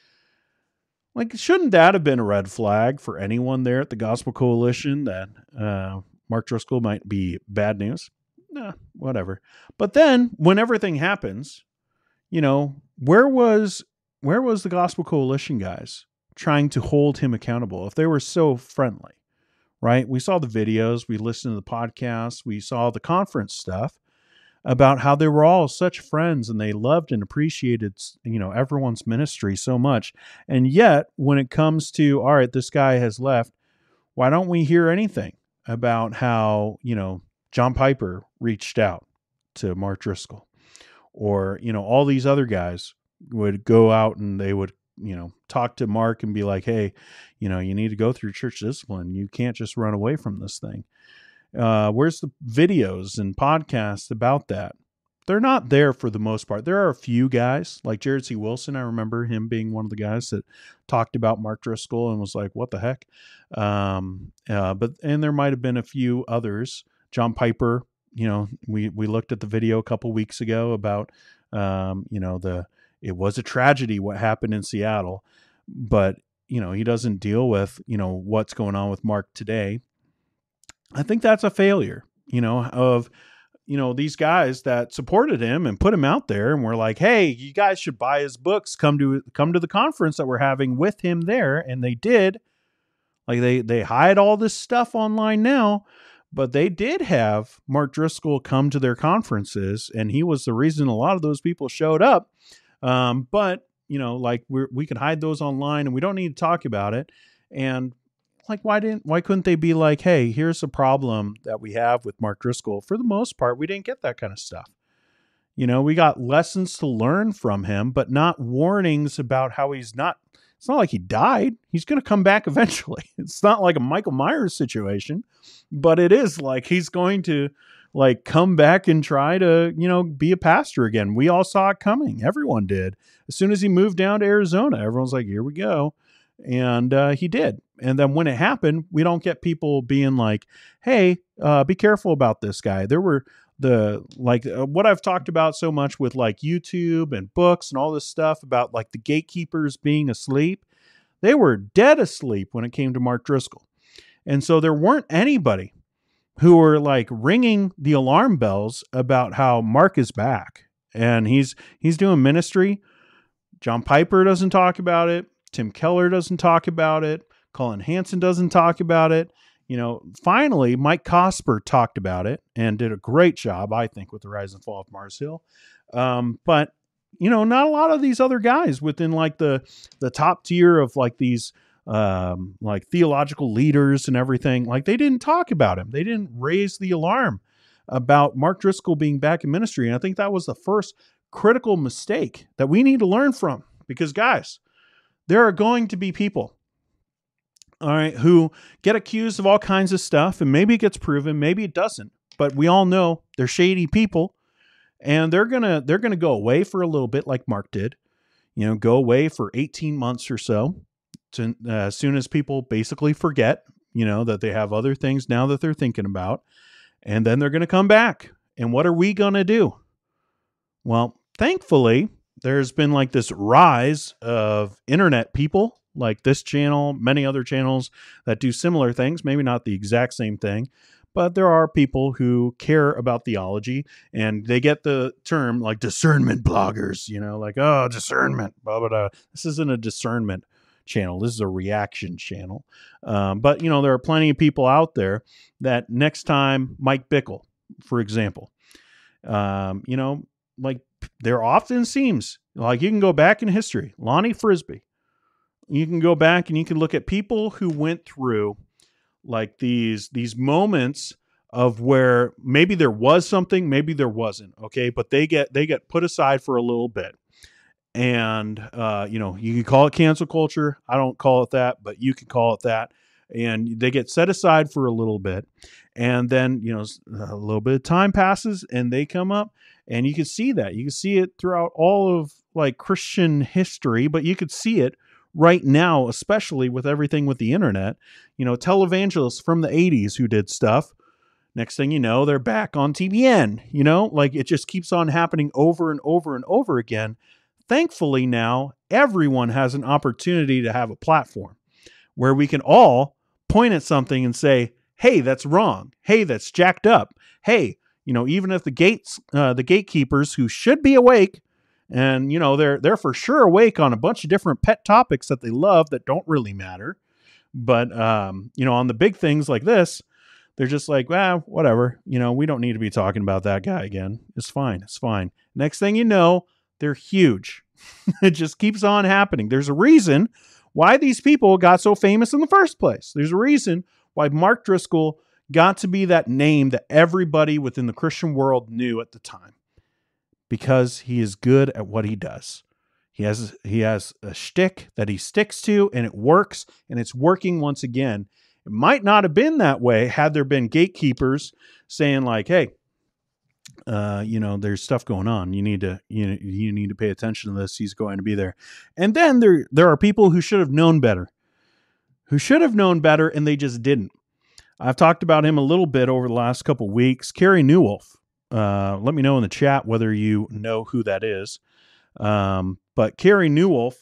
[SPEAKER 1] Like, shouldn't that have been a red flag for anyone there at the Gospel Coalition that uh, Mark Driscoll might be bad news? Nah, whatever. But then when everything happens, you know, where was where was the Gospel Coalition guys trying to hold him accountable if they were so friendly, right? We saw the videos, we listened to the podcasts, we saw the conference stuff about how they were all such friends and they loved and appreciated, you know, everyone's ministry so much. And yet when it comes to, all right, this guy has left, why don't we hear anything about how, you know, John Piper reached out to Mark Driscoll, or, you know, all these other guys would go out and they would, you know, talk to Mark and be like, hey, you know, you need to go through church discipline. You can't just run away from this thing. Uh, where's the videos and podcasts about that? They're not there for the most part. There are a few guys like Jared C. Wilson. I remember him being one of the guys that talked about Mark Driscoll and was like, what the heck? Um, uh, but, and there might've been a few others. John Piper, you know, we, we looked at the video a couple weeks ago about, um, you know, the, it was a tragedy what happened in Seattle, but, you know, he doesn't deal with, you know, what's going on with Mark today. I think that's a failure, you know, of, you know, these guys that supported him and put him out there and were like, hey, you guys should buy his books, come to, come to the conference that we're having with him there. And they did. Like they, they hide all this stuff online now, but they did have Mark Driscoll come to their conferences, and he was the reason a lot of those people showed up. Um, but, you know, like we're, we can hide those online and we don't need to talk about it. And like, why didn't, why couldn't they be like, hey, here's a problem that we have with Mark Driscoll. For the most part, we didn't get that kind of stuff. You know, we got lessons to learn from him, but not warnings about how he's not, it's not like he died. He's going to come back eventually. It's not like a Michael Myers situation, but it is like he's going to like come back and try to, you know, be a pastor again. We all saw it coming. Everyone did. As soon as he moved down to Arizona, everyone's like, here we go. And uh, he did. And then when it happened, we don't get people being like, hey, uh, be careful about this guy. There were the, like uh, what I've talked about so much with like YouTube and books and all this stuff about like the gatekeepers being asleep. They were dead asleep when it came to Mark Driscoll. And so there weren't anybody who were like ringing the alarm bells about how Mark is back and he's, he's doing ministry. John Piper doesn't talk about it. Tim Keller doesn't talk about it. Colin Hansen doesn't talk about it. You know, finally, Mike Cosper talked about it and did a great job, I think, with the rise and fall of Mars Hill. Um, but, you know, not a lot of these other guys within like the, the top tier of like these um, like theological leaders and everything, like they didn't talk about him. They didn't raise the alarm about Mark Driscoll being back in ministry. And I think that was the first critical mistake that we need to learn from, because guys, there are going to be people, all right, who get accused of all kinds of stuff, and maybe it gets proven, maybe it doesn't, but we all know they're shady people, and they're going to, they're going to go away for a little bit like Mark did, you know, go away for eighteen months or so, to, uh, as soon as people basically forget, you know, that they have other things now that they're thinking about, and then they're going to come back. And what are we going to do? Well, thankfully, there's been like this rise of internet people like this channel, many other channels that do similar things, maybe not the exact same thing, but there are people who care about theology and they get the term like discernment bloggers, you know, like, oh, discernment, blah, blah, blah. This isn't a discernment channel. This is a reaction channel. Um, but, you know, there are plenty of people out there that next time Mike Bickle, for example, um, you know, like there often seems like you can go back in history, Lonnie Frisbee, you can go back and you can look at people who went through like these, these moments of where maybe there was something, maybe there wasn't. Okay. But they get, they get put aside for a little bit. And, uh, you know, you can call it cancel culture. I don't call it that, but you can call it that. And they get set aside for a little bit. And then, you know, a little bit of time passes and they come up, and you can see that. You can see it throughout all of like Christian history, but you could see it right now, especially with everything with the internet. You know, televangelists from the eighties who did stuff. Next thing you know, they're back on T B N, you know, like it just keeps on happening over and over and over again. Thankfully now everyone has an opportunity to have a platform where we can all point at something and say, hey, that's wrong. Hey, that's jacked up. Hey, you know, even if the gates, uh, the gatekeepers who should be awake, and, you know, they're, they're for sure awake on a bunch of different pet topics that they love that don't really matter. But, um, you know, on the big things like this, they're just like, well, whatever, you know, we don't need to be talking about that guy again. It's fine. It's fine. Next thing you know, they're huge. It just keeps on happening. There's a reason why these people got so famous in the first place. There's a reason why Mark Driscoll got to be that name that everybody within the Christian world knew at the time, because he is good at what he does. He has, he has a shtick that he sticks to, and it works, and it's working once again. It might not have been that way had there been gatekeepers saying like, hey, uh, you know, there's stuff going on. You need to, you know, you need to pay attention to this. He's going to be there. And then there, there are people who should have known better, who should have known better, and they just didn't. I've talked about him a little bit over the last couple of weeks. Carey Nieuwhof. Uh, let me know in the chat whether you know who that is. Um, but Carey Nieuwhof,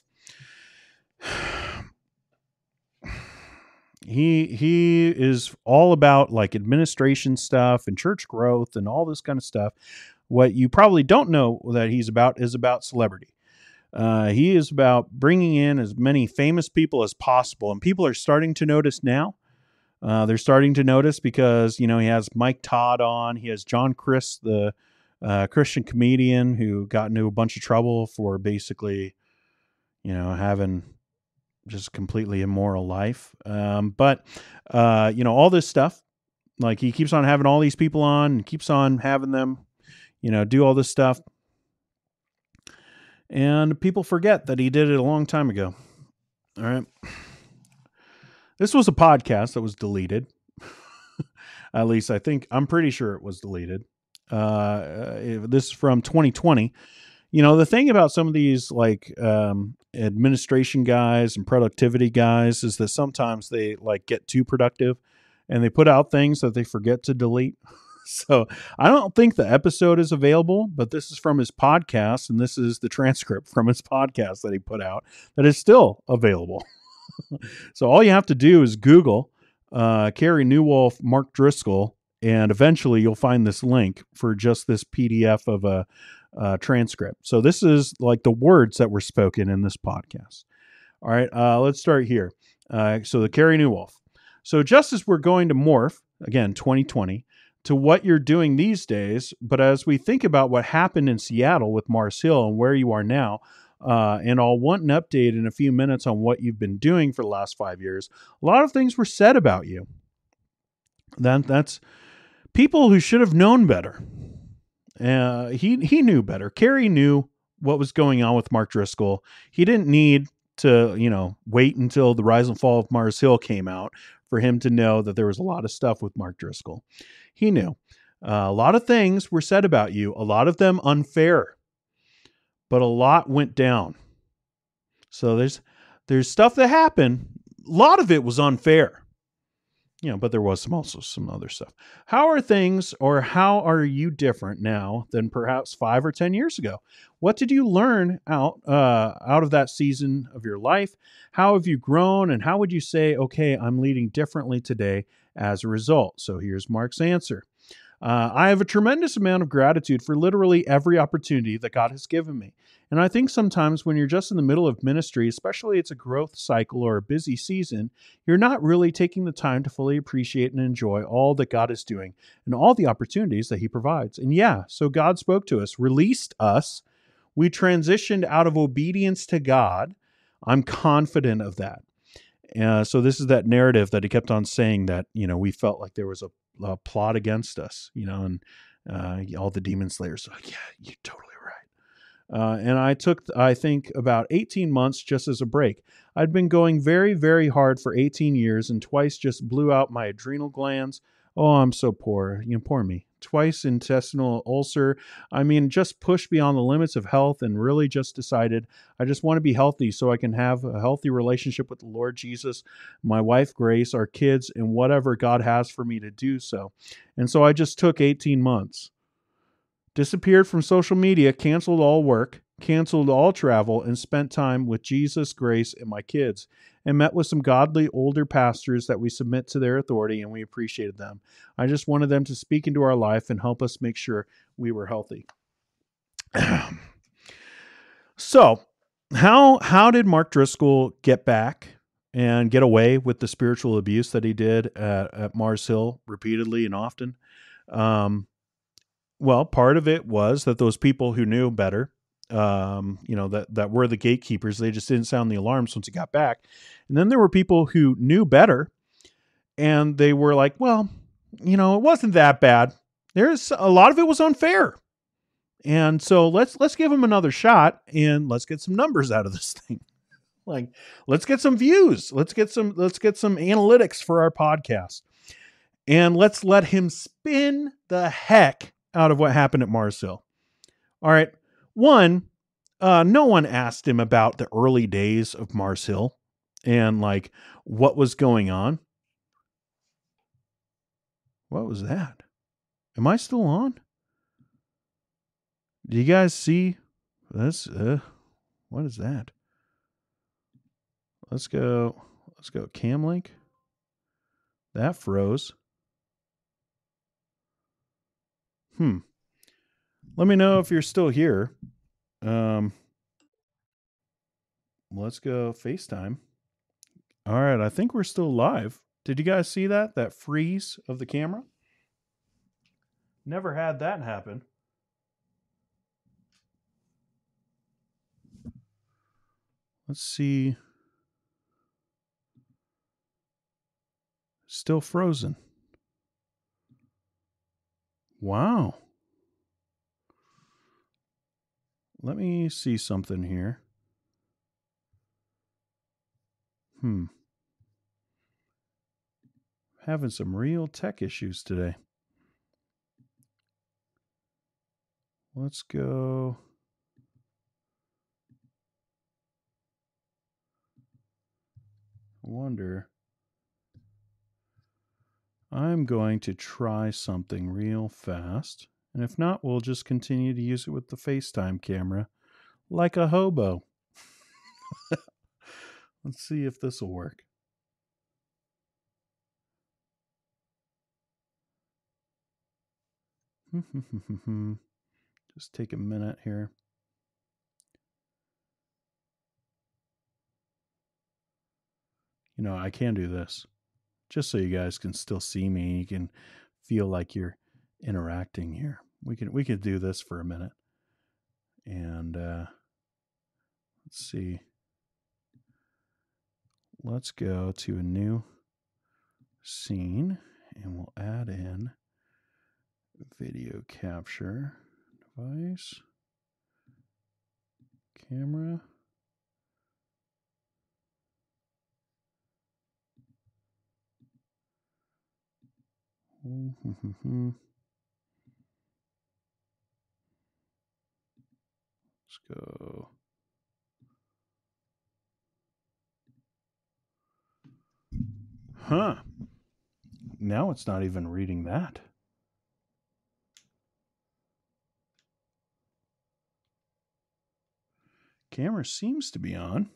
[SPEAKER 1] he he is all about like administration stuff and church growth and all this kind of stuff. What you probably don't know that he's about is about celebrity. Uh, he is about bringing in as many famous people as possible, and people are starting to notice now. Uh, they're starting to notice because, you know, he has Mike Todd on. He has John Crist, the uh, Christian comedian who got into a bunch of trouble for basically, you know, having just completely immoral life. Um, but, uh, you know, all this stuff, like he keeps on having all these people on and keeps on having them, you know, do all this stuff. And people forget that he did it a long time ago. All right. This was a podcast that was deleted. At least I think, I'm pretty sure it was deleted. Uh, this is from twenty twenty. You know, the thing about some of these like um, administration guys and productivity guys is that sometimes they like get too productive and they put out things that they forget to delete. So I don't think the episode is available, but this is from his podcast, and this is the transcript from his podcast that he put out that is still available. So all you have to do is Google uh, Carey Nieuwhof, Mark Driscoll, and eventually you'll find this link for just this P D F of a, a transcript. So this is like the words that were spoken in this podcast. All right, uh, let's start here. Uh, so the Carey Nieuwhof. So just as we're going to morph, again, twenty twenty, to what you're doing these days, but as we think about what happened in Seattle with Mars Hill and where you are now, uh, and I'll want an update in a few minutes on what you've been doing for the last five years, a lot of things were said about you. That, that's people who should have known better. Uh, he, he knew better. Carey knew what was going on with Mark Driscoll. He didn't need to, you know, wait until The Rise and Fall of Mars Hill came out for him to know that there was a lot of stuff with Mark Driscoll. He knew. Uh, a lot of things were said about you, a lot of them unfair, but a lot went down. So there's there's stuff that happened. A lot of it was unfair. You know, but there was some also some other stuff. How are things, or how are you different now than perhaps five or ten years ago? What did you learn out uh, out of that season of your life? How have you grown, and how would you say, okay, I'm leading differently today as a result? So here's Mark's answer. Uh, I have a tremendous amount of gratitude for literally every opportunity that God has given me. And I think sometimes when you're just in the middle of ministry, especially it's a growth cycle or a busy season, you're not really taking the time to fully appreciate and enjoy all that God is doing and all the opportunities that he provides. And yeah, so God spoke to us, released us. We transitioned out of obedience to God. I'm confident of that. Uh, so this is that narrative that he kept on saying that, you know, we felt like there was a, a plot against us, you know, and uh, all the demon slayers. Like, yeah, you're totally right. Uh, and I took, I think, about eighteen months just as a break. I'd been going very, very hard for eighteen years and twice just blew out my adrenal glands. Oh, I'm so poor. You know, poor me. Twice intestinal ulcer. I mean, just pushed beyond the limits of health and really just decided I just want to be healthy so I can have a healthy relationship with the Lord Jesus, my wife Grace, our kids, and whatever God has for me to do so. And so I just took eighteen months. Disappeared from social media, canceled all work, canceled all travel, and spent time with Jesus, Grace, and my kids, and met with some godly older pastors that we submit to their authority, and we appreciated them. I just wanted them to speak into our life and help us make sure we were healthy. So, how how did Mark Driscoll get back and get away with the spiritual abuse that he did at, at Mars Hill repeatedly and often? Um, Well, part of it was that those people who knew better, um, you know, that, that were the gatekeepers, they just didn't sound the alarms once he got back. And then there were people who knew better and they were like, well, you know, it wasn't that bad. There's a lot of it was unfair. And so let's, let's give him another shot and let's get some numbers out of this thing. Like, let's get some views. Let's get some, let's get some analytics for our podcast and let's let him spin the heck out of what happened at Mars Hill. All right. One, uh, no one asked him about the early days of Mars Hill and like what was going on. What was that? Am I still on? Do you guys see this? Uh, what is that? Let's go. Let's go. Cam link. That froze. Hmm. Let me know if you're still here. Um, let's go FaceTime. All right. I think we're still live. Did you guys see that? That freeze of the camera? Never had that happen. Let's see. Still frozen. Wow. Let me see something here. Hmm. Having some real tech issues today. Let's go. I wonder. I'm going to try something real fast. And if not, we'll just continue to use it with the FaceTime camera like a hobo. Let's see if this will work. Just take a minute here. You know, I can do this just so you guys can still see me. You can feel like you're interacting here. We can we could do this for a minute. And uh, let's see. Let's go to a new scene and we'll add in video capture device, camera. Let's go. Huh. Now it's not even reading that. Camera seems to be on.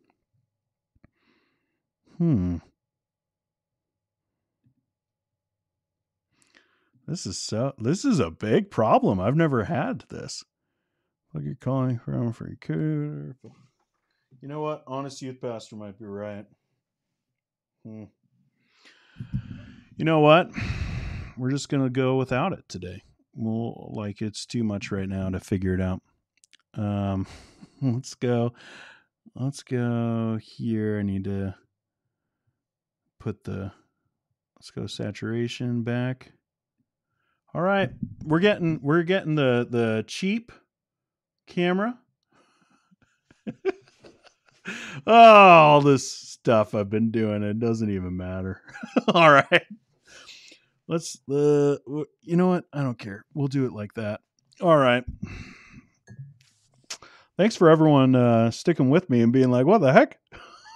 [SPEAKER 1] Hmm. This is so. This is a big problem. I've never had this. Like you're calling from for your code. You know what? Honest Youth Pastor might be right. Hmm. You know what? We're just gonna go without it today. Well, like it's too much right now to figure it out. Um, let's go. Let's go here. I need to put the. Let's go saturation back. All right, we're getting we're getting the the cheap camera. Oh, all this stuff I've been doing, it doesn't even matter. All right, let's. Uh, you know what? I don't care. We'll do it like that. All right. Thanks for everyone uh, sticking with me and being like, "What the heck?"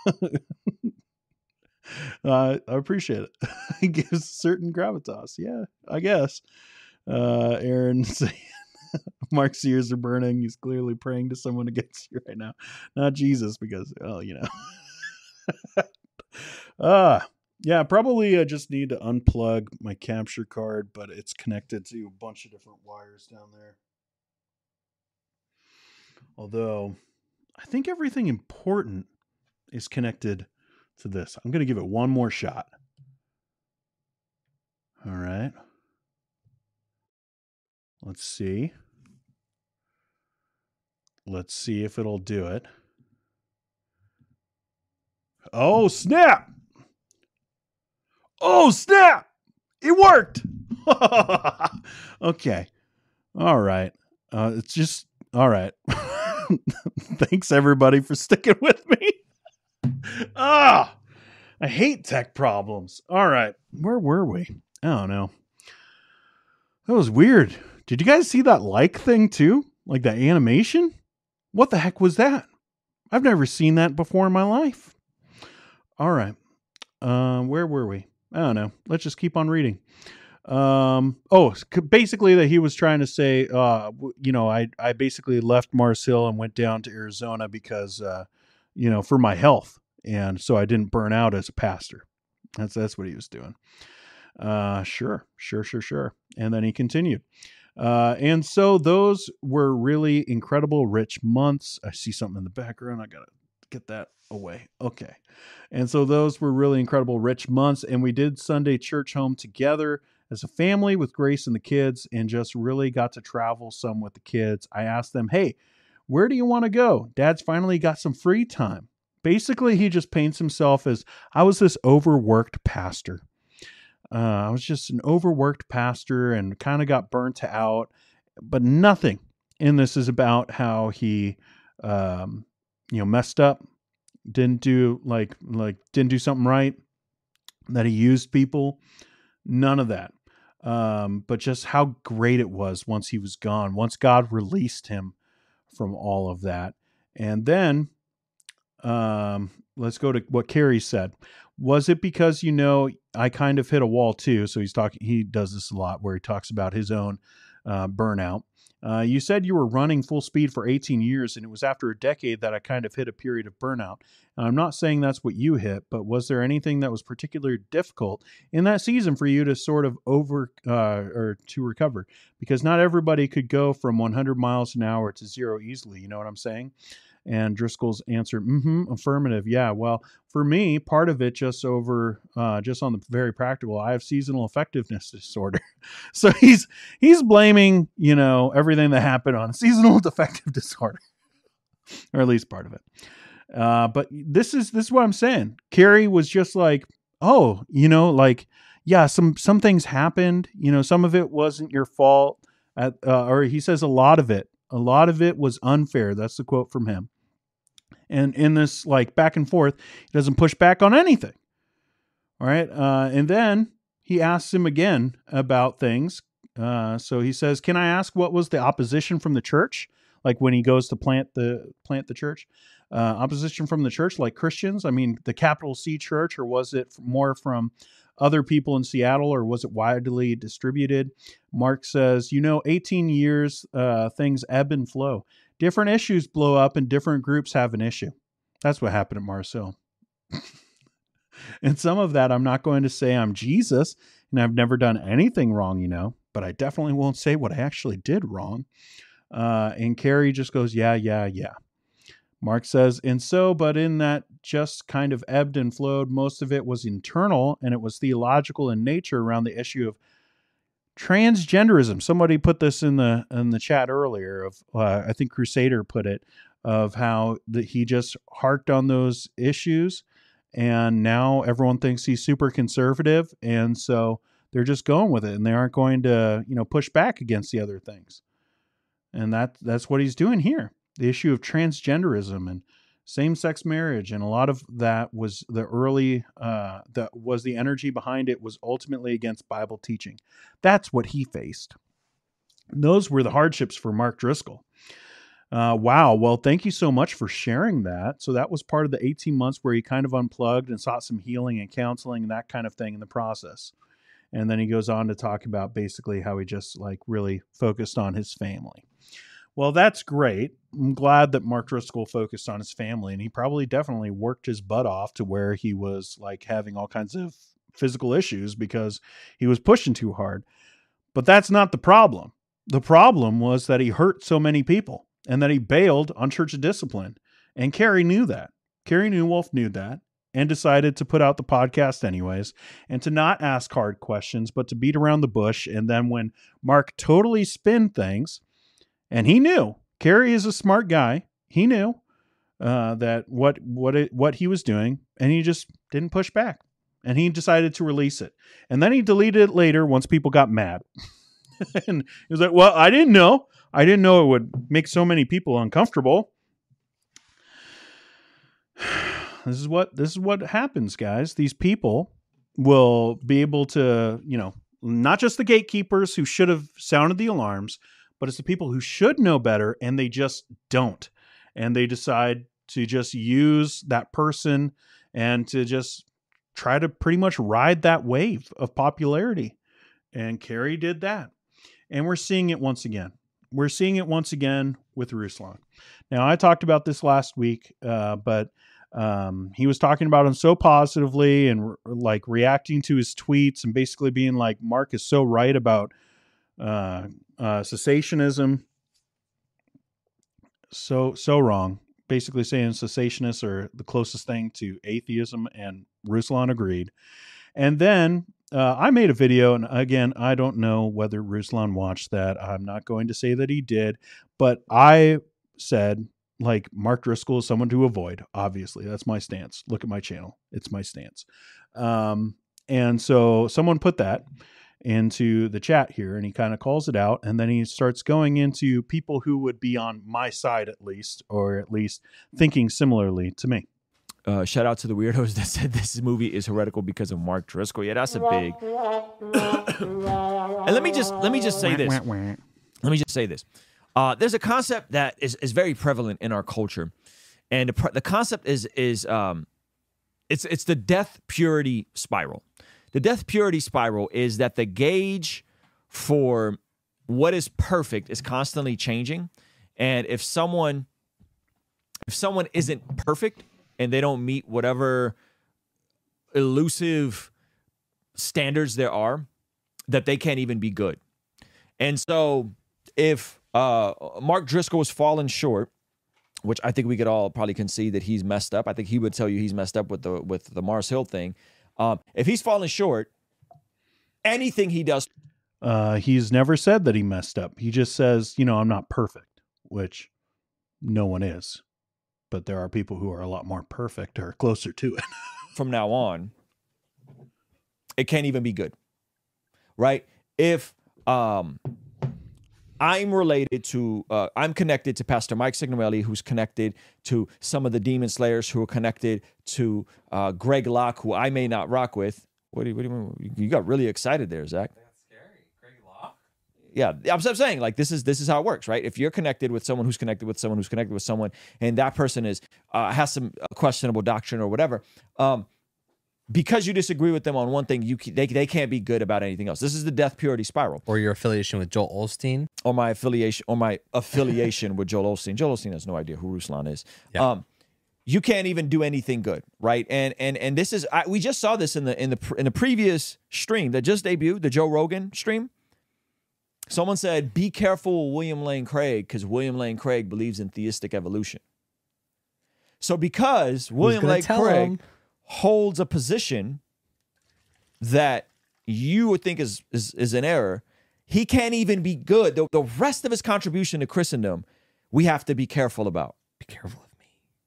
[SPEAKER 1] uh, I appreciate it. It gives certain gravitas. Yeah, I guess. Uh, Aaron saying Mark's ears are burning. He's clearly praying to someone against you right now. Not Jesus, because, well, you know. uh, yeah, probably I just need to unplug my capture card, but it's connected to a bunch of different wires down there. Although, I think everything important is connected to this. I'm going to give it one more shot. All right. Let's see. Let's see if it'll do it. Oh, snap! Oh, snap! It worked! Okay. All right. Uh, it's just, all right. Thanks, everybody, for sticking with me. Ah, I hate tech problems. All right. Where were we? I don't know. That was weird. Did you guys see that like thing too? Like that animation? What the heck was that? I've never seen that before in my life. All right. Um, where were we? I don't know. Let's just keep on reading. Um, oh, basically that he was trying to say, uh, you know, I, I basically left Mars Hill and went down to Arizona because, uh, you know, for my health. And so I didn't burn out as a pastor. That's, that's what he was doing. Uh, sure, sure, sure, sure. And then he continued. Uh, and so those were really incredible, rich months. I see something in the background. I got to get that away. Okay. And so those were really incredible, rich months. And we did Sunday church home together as a family with Grace and the kids, and just really got to travel some with the kids. I asked them, hey, where do you want to go? Dad's finally got some free time. Basically, he just paints himself as, I was this overworked pastor. Uh, I was just an overworked pastor and kind of got burnt out, but nothing in this is about how he, um, you know, messed up, didn't do like, like didn't do something right, that he used people. None of that. Um, but just how great it was once he was gone, once God released him from all of that. And then, um, let's go to what Carrie said. Was it because, you know, I kind of hit a wall too? So he's talking, he does this a lot where he talks about his own uh, burnout. Uh, you said you were running full speed for eighteen years, and it was after a decade that I kind of hit a period of burnout. And I'm not saying that's what you hit, but was there anything that was particularly difficult in that season for you to sort of over uh, or to recover? Because not everybody could go from one hundred miles an hour to zero easily. You know what I'm saying? And Driscoll's answer, mm-hmm, affirmative. Yeah, well, for me, part of it just over, uh, just on the very practical, I have seasonal effectiveness disorder. So he's he's blaming, you know, everything that happened on seasonal affective disorder, or at least part of it. Uh, but this is this is what I'm saying. Carrie was just like, oh, you know, like, yeah, some some things happened. You know, some of it wasn't your fault. At, uh, or he says a lot of it, a lot of it was unfair. That's the quote from him. And in this like back and forth, he doesn't push back on anything. All right. Uh, and then he asks him again about things. Uh, so he says, can I ask what was the opposition from the church? Like when he goes to plant the plant the church, uh, opposition from the church, like Christians. I mean, the capital C church, or was it more from other people in Seattle, or was it widely distributed? Mark says, you know, eighteen years, uh, things ebb and flow. Different issues blow up and different groups have an issue. That's what happened at Mars Hill. And some of that, I'm not going to say I'm Jesus and I've never done anything wrong, you know, but I definitely won't say what I actually did wrong. Uh, and Carrie just goes, yeah, yeah, yeah. Mark says, and so, but in that just kind of ebbed and flowed, most of it was internal and it was theological in nature around the issue of transgenderism. Somebody put this in the in the chat earlier of, uh, I think Crusader put it, of how that he just harked on those issues. And now everyone thinks he's super conservative. And so they're just going with it and they aren't going to, you know, push back against the other things. And that that's what he's doing here. The issue of transgenderism and same-sex marriage, and a lot of that was the early, uh, that was the energy behind it was ultimately against Bible teaching. That's what he faced. And those were the hardships for Mark Driscoll. Uh, wow. Well, thank you so much for sharing that. So that was part of the eighteen months where he kind of unplugged and sought some healing and counseling and that kind of thing in the process. And then he goes on to talk about basically how he just like really focused on his family. Well, that's great. I'm glad that Mark Driscoll focused on his family, and he probably definitely worked his butt off to where he was like having all kinds of physical issues because he was pushing too hard. But that's not the problem. The problem was that he hurt so many people and that he bailed on church discipline. And Carrie knew that. Carrie Newwolf knew that and decided to put out the podcast anyways and to not ask hard questions, but to beat around the bush. And then when Mark totally spinned things, and he knew, Carrie is a smart guy. He knew uh, that what what it, what he was doing, and he just didn't push back. And he decided to release it. And then he deleted it later once people got mad. And he was like, well, I didn't know. I didn't know it would make so many people uncomfortable. This is what this is what happens, guys. These people will be able to, you know, not just the gatekeepers who should have sounded the alarms, but it's the people who should know better and they just don't. And they decide to just use that person and to just try to pretty much ride that wave of popularity. And Carrie did that. And we're seeing it once again. We're seeing it once again with Ruslan. Now, I talked about this last week, uh, but um, he was talking about him so positively and re- like reacting to his tweets and basically being like, Mark is so right about uh, uh, cessationism. So, so wrong. Basically saying cessationists are the closest thing to atheism, and Ruslan agreed. And then uh, I made a video, and again, I don't know whether Ruslan watched that. I'm not going to say that he did, but I said, like, Mark Driscoll is someone to avoid. Obviously, that's my stance. Look at my channel. It's my stance. Um, And so someone put that into the chat here, and he kind of calls it out, and then he starts going into people who would be on my side at least, or at least thinking similarly to me.
[SPEAKER 2] Uh, shout out to the weirdos that said this movie is heretical because of Mark Driscoll. Yeah, that's a big. And let me just let me just say this. Let me just say this. Uh, there's a concept that is, is very prevalent in our culture, and the, the concept is is um, it's it's the death purity spiral. The death purity spiral is that the gauge for what is perfect is constantly changing, and if someone if someone isn't perfect and they don't meet whatever elusive standards there are, that they can't even be good. And so if uh, Mark Driscoll has fallen short, which I think we could all probably concede that he's messed up. I think he would tell you he's messed up with the with the Mars Hill thing. Um, if he's fallen short, anything he does.
[SPEAKER 1] Uh, he's never said that he messed up. He just says, you know, I'm not perfect, which no one is. But there are people who are a lot more perfect or closer to it.
[SPEAKER 2] From now on, it can't even be good, right? If um, I'm related to, uh, I'm connected to Pastor Mike Signorelli, who's connected to some of the Demon Slayers, who are connected to uh, Greg Locke, who I may not rock with. What do you, what do you mean? You got really excited there, Zach. Yeah, I'm, I'm saying like this is this is how it works, right? If you're connected with someone who's connected with someone who's connected with someone, and that person is uh, has some questionable doctrine or whatever, um, because you disagree with them on one thing, you they they can't be good about anything else. This is the death purity spiral.
[SPEAKER 3] Or your affiliation with Joel Osteen,
[SPEAKER 2] or my affiliation, or my affiliation with Joel Osteen. Joel Osteen has no idea who Ruslan is. Yeah. Um, you can't even do anything good, right? And and and this is I, we just saw this in the in the in the previous stream that just debuted, the Joe Rogan stream. Someone said, be careful with William Lane Craig because William Lane Craig believes in theistic evolution. So because William Lane Craig him? holds a position that you would think is, is, is an error, he can't even be good. The, the rest of his contribution to Christendom, we have to be careful about.
[SPEAKER 3] Be careful of me.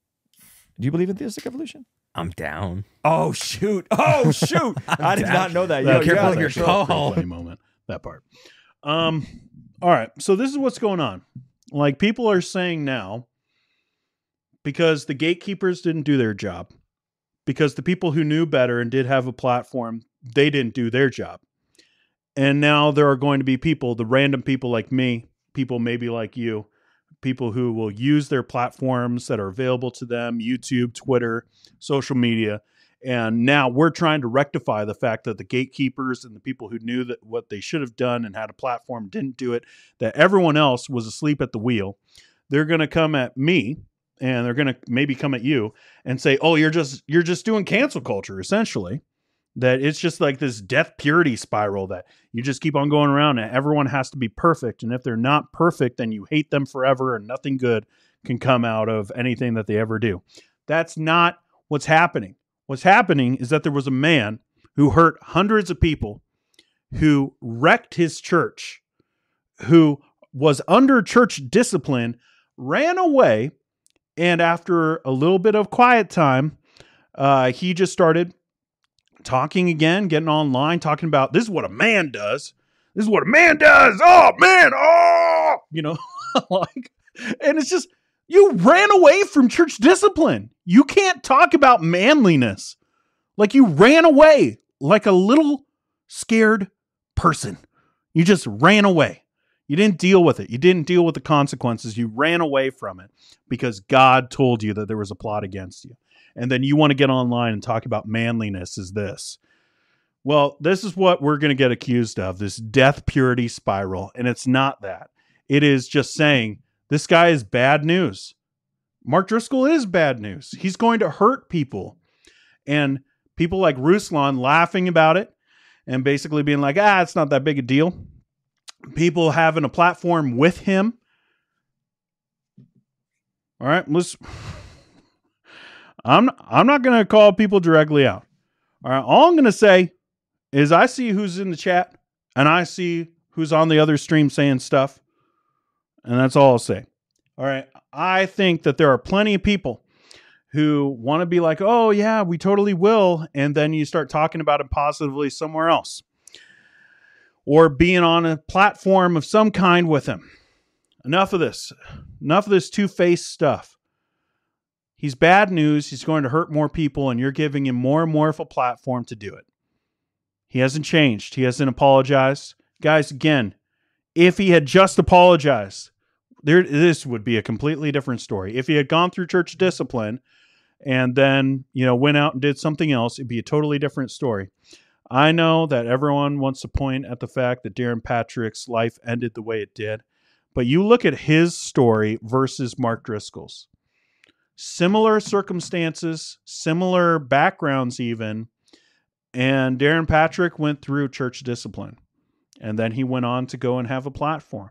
[SPEAKER 2] Do you believe in theistic evolution?
[SPEAKER 3] I'm down.
[SPEAKER 2] Oh, shoot. Oh, shoot. I did down. not know that.
[SPEAKER 1] that
[SPEAKER 2] Yo,
[SPEAKER 1] careful
[SPEAKER 2] yeah,
[SPEAKER 1] your call. Moment, that part. Um, all right. So this is what's going on. Like people are saying now, because the gatekeepers didn't do their job, because the people who knew better and did have a platform, they didn't do their job. And now there are going to be people, the random people like me, people maybe like you, people who will use their platforms that are available to them, YouTube, Twitter, social media. And now we're trying to rectify the fact that the gatekeepers and the people who knew that what they should have done and had a platform didn't do it, that everyone else was asleep at the wheel. They're going to come at me and they're going to maybe come at you and say, oh, you're just, you're just doing cancel culture, essentially. That it's just like this death purity spiral that you just keep on going around and everyone has to be perfect. And if they're not perfect, then you hate them forever and nothing good can come out of anything that they ever do. That's not what's happening. What's happening is that there was a man who hurt hundreds of people, who wrecked his church, who was under church discipline, ran away, and after a little bit of quiet time, uh, he just started talking again, getting online, talking about this is what a man does. This is what a man does. Oh, man. Oh, you know, like, and it's just, you ran away from church discipline. You can't talk about manliness. Like you ran away like a little scared person. You just ran away. You didn't deal with it. You didn't deal with the consequences. You ran away from it because God told you that there was a plot against you. And then you want to get online and talk about manliness is this. Well, this is what we're going to get accused of, this death purity spiral. And it's not that. It is just saying, this guy is bad news. Mark Driscoll is bad news. He's going to hurt people. And people like Ruslan laughing about it and basically being like, ah, it's not that big a deal. People having a platform with him. All right, let's... I'm, I'm not going to call people directly out. All right, all I'm going to say is I see who's in the chat and I see who's on the other stream saying stuff. And that's all I'll say. All right. I think that there are plenty of people who want to be like, oh, yeah, we totally will. And then you start talking about it positively somewhere else. Or being on a platform of some kind with him. Enough of this. Enough of this two-faced stuff. He's bad news. He's going to hurt more people, and you're giving him more and more of a platform to do it. He hasn't changed. He hasn't apologized. Guys, again, if he had just apologized, there this would be a completely different story. If he had gone through church discipline and then, you know, went out and did something else, it'd be a totally different story. I know that everyone wants to point at the fact that Darren Patrick's life ended the way it did, but you look at his story versus Mark Driscoll's. Similar circumstances, similar backgrounds even, and Darren Patrick went through church discipline, and then he went on to go and have a platform.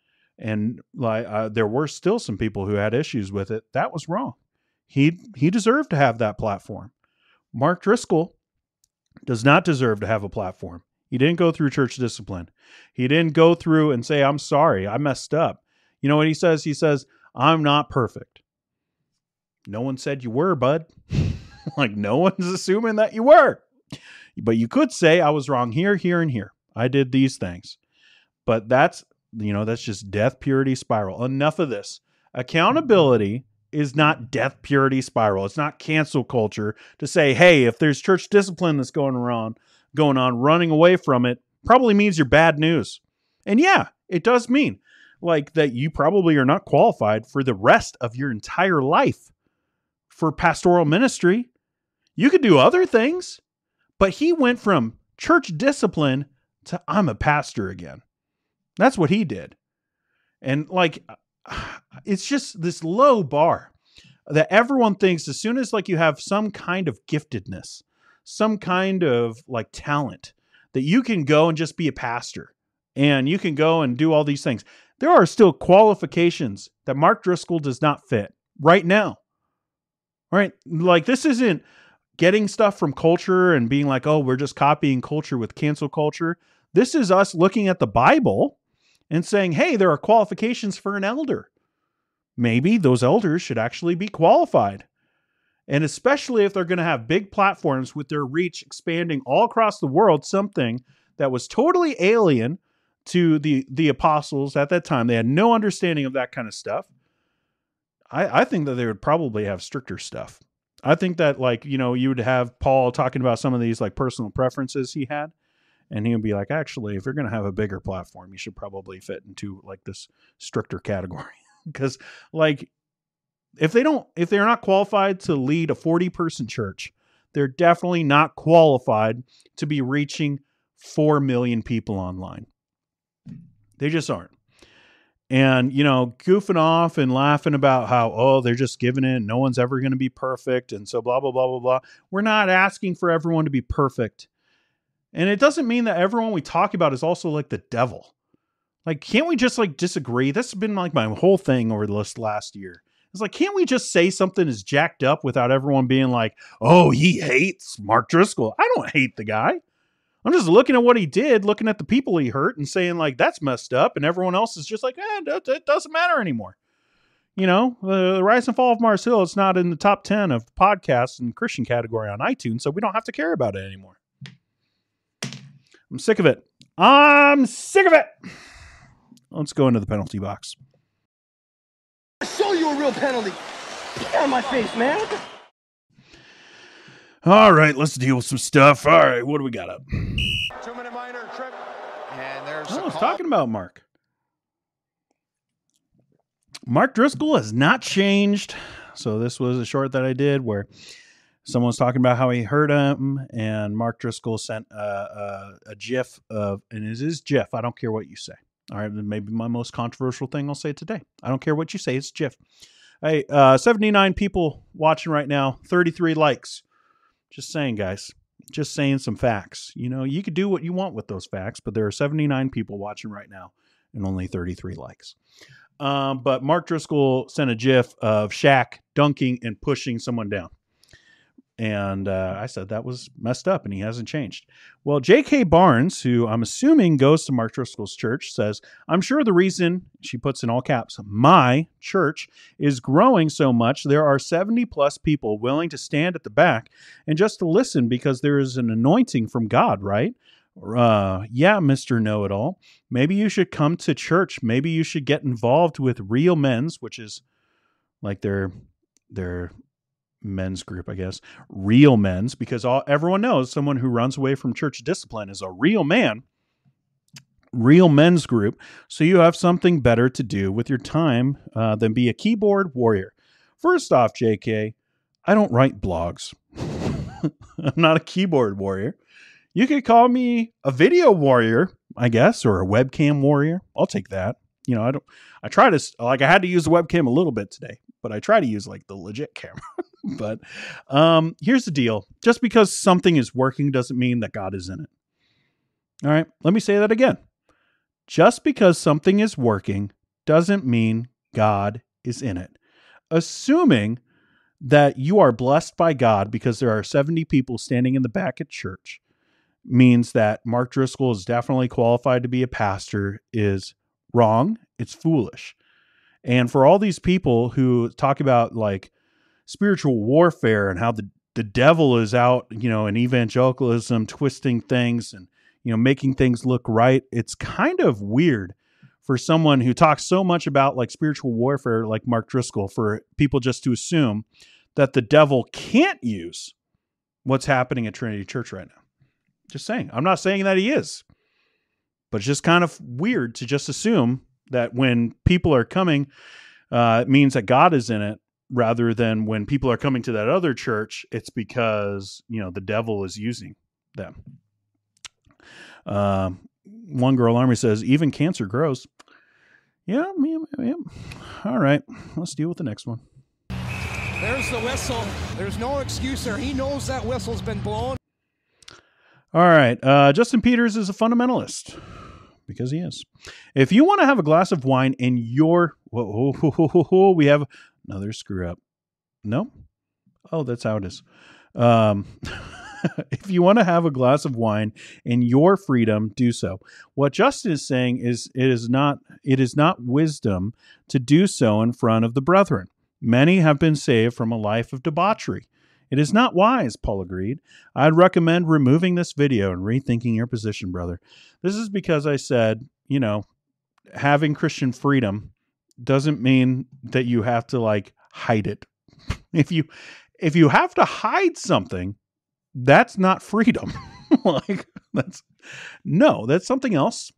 [SPEAKER 1] And like uh, there were still some people who had issues with it. That was wrong. He he deserved to have that platform. Mark Driscoll does not deserve to have a platform. He didn't go through church discipline. He didn't go through and say, I'm sorry, I messed up. You know what he says? He says, I'm not perfect. No one said you were, bud. Like, no one's assuming that you were. But you could say, I was wrong here, here, and here. I did these things. But that's, you know, that's just death, purity, spiral. Enough of this. Accountability is not death, purity, spiral. It's not cancel culture to say, hey, if there's church discipline that's going around, going on, running away from it, probably means you're bad news. And yeah, it does mean like that you probably are not qualified for the rest of your entire life for pastoral ministry. You could do other things, but he went from church discipline to I'm a pastor again. That's what he did. And like, it's just this low bar that everyone thinks as soon as like you have some kind of giftedness, some kind of like talent, that you can go and just be a pastor and you can go and do all these things. There are still qualifications that Mark Driscoll does not fit right now. All right. Like, this isn't getting stuff from culture and being like, oh, we're just copying culture with cancel culture. This is us looking at the Bible and saying, hey, there are qualifications for an elder. Maybe those elders should actually be qualified. And especially if they're going to have big platforms with their reach expanding all across the world, something that was totally alien to the, the apostles at that time. They had no understanding of that kind of stuff. I, I think that they would probably have stricter stuff. I think that, like, you know, you would have Paul talking about some of these like personal preferences he had. And he would be like, actually, if you're going to have a bigger platform, you should probably fit into like this stricter category. Because like, if they don't, if they're not qualified to lead a forty person church, they're definitely not qualified to be reaching four million people online. They just aren't. And, you know, goofing off and laughing about how, oh, they're just giving it. No one's ever going to be perfect. And so blah, blah, blah, blah, blah. We're not asking for everyone to be perfect. And it doesn't mean that everyone we talk about is also like the devil. Like, can't we just like disagree? This has been like my whole thing over this last year. It's like, can't we just say something is jacked up without everyone being like, oh, he hates Mark Driscoll. I don't hate the guy. I'm just looking at what he did, looking at the people he hurt and saying like, that's messed up. And everyone else is just like, eh, it doesn't matter anymore. You know, the Rise and Fall of Mars Hill, it's not in the top ten of podcasts in the Christian category on iTunes. So we don't have to care about it anymore. I'm sick of it. I'm sick of it. Let's go into the penalty box.
[SPEAKER 4] I'll show you a real penalty. Get out of my face, man.
[SPEAKER 1] All right, let's deal with some stuff. All right, what do we got up?
[SPEAKER 5] Two-minute minor trip, and there's
[SPEAKER 1] I
[SPEAKER 5] a
[SPEAKER 1] was
[SPEAKER 5] call.
[SPEAKER 1] talking about Mark. Mark Driscoll has not changed. So this was a short that I did where someone was talking about how he hurt him, and Mark Driscoll sent a, a, a GIF of, and it is GIF. I don't care what you say. All right, maybe my most controversial thing I'll say today. I don't care what you say. It's GIF. Hey, uh, seventy-nine people watching right now, thirty-three likes. Just saying, guys. Just saying some facts. You know, you could do what you want with those facts, but there are seventy-nine people watching right now and only thirty-three likes. Um, but Mark Driscoll sent a GIF of Shaq dunking and pushing someone down. And uh, I said that was messed up and he hasn't changed. Well, J K Barnes, who I'm assuming goes to Mark Driscoll's church, says, I'm sure the reason, she puts in all caps, my church is growing so much, there are seventy plus people willing to stand at the back and just to listen because there is an anointing from God, right? Uh, yeah, Mister Know-It-All. Maybe you should come to church. Maybe you should get involved with Real Men's, which is like their their men's group, I guess. Real Men's, because all everyone knows someone who runs away from church discipline is a real man. Real Men's group. So you have something better to do with your time uh, than be a keyboard warrior. First off, J K, I don't write blogs. I'm not a keyboard warrior. You could call me a video warrior, I guess, or a webcam warrior. I'll take that. You know, I don't, I try to, like, I had to use the webcam a little bit today, but I try to use like the legit camera. But um, here's the deal. Just because something is working doesn't mean that God is in it. All right. Let me say that again. Just because something is working doesn't mean God is in it. Assuming that you are blessed by God because there are seventy people standing in the back at church means that Mark Driscoll is definitely qualified to be a pastor is wrong. It's foolish. And for all these people who talk about like spiritual warfare and how the, the devil is out, you know, in evangelicalism, twisting things and, you know, making things look right, it's kind of weird for someone who talks so much about like spiritual warfare, like Mark Driscoll, for people just to assume that the devil can't use what's happening at Trinity Church right now. Just saying. I'm not saying that he is, but it's just kind of weird to just assume that when people are coming, uh, it means that God is in it, rather than when people are coming to that other church, it's because, you know, the devil is using them. Uh, one girl army says, even cancer grows. Yeah, yeah, yeah. All right, let's deal with the next one.
[SPEAKER 6] There's the whistle. There's no excuse there. He knows that whistle's been blown.
[SPEAKER 1] All right. Uh, Justin Peters is a fundamentalist because he is. If you want to have a glass of wine in your, whoa, whoa, whoa, whoa, whoa, we have another screw up. No? Oh, that's how it is. Um, if you want to have a glass of wine in your freedom, do so. What Justin is saying is it is not, it is not wisdom to do so in front of the brethren. Many have been saved from a life of debauchery. It is not wise, Paul agreed. I'd recommend removing this video and rethinking your position, brother. This is because I said, you know, having Christian freedom doesn't mean that you have to like hide it. If you if you have to hide something, that's not freedom. Like that's no, that's something else.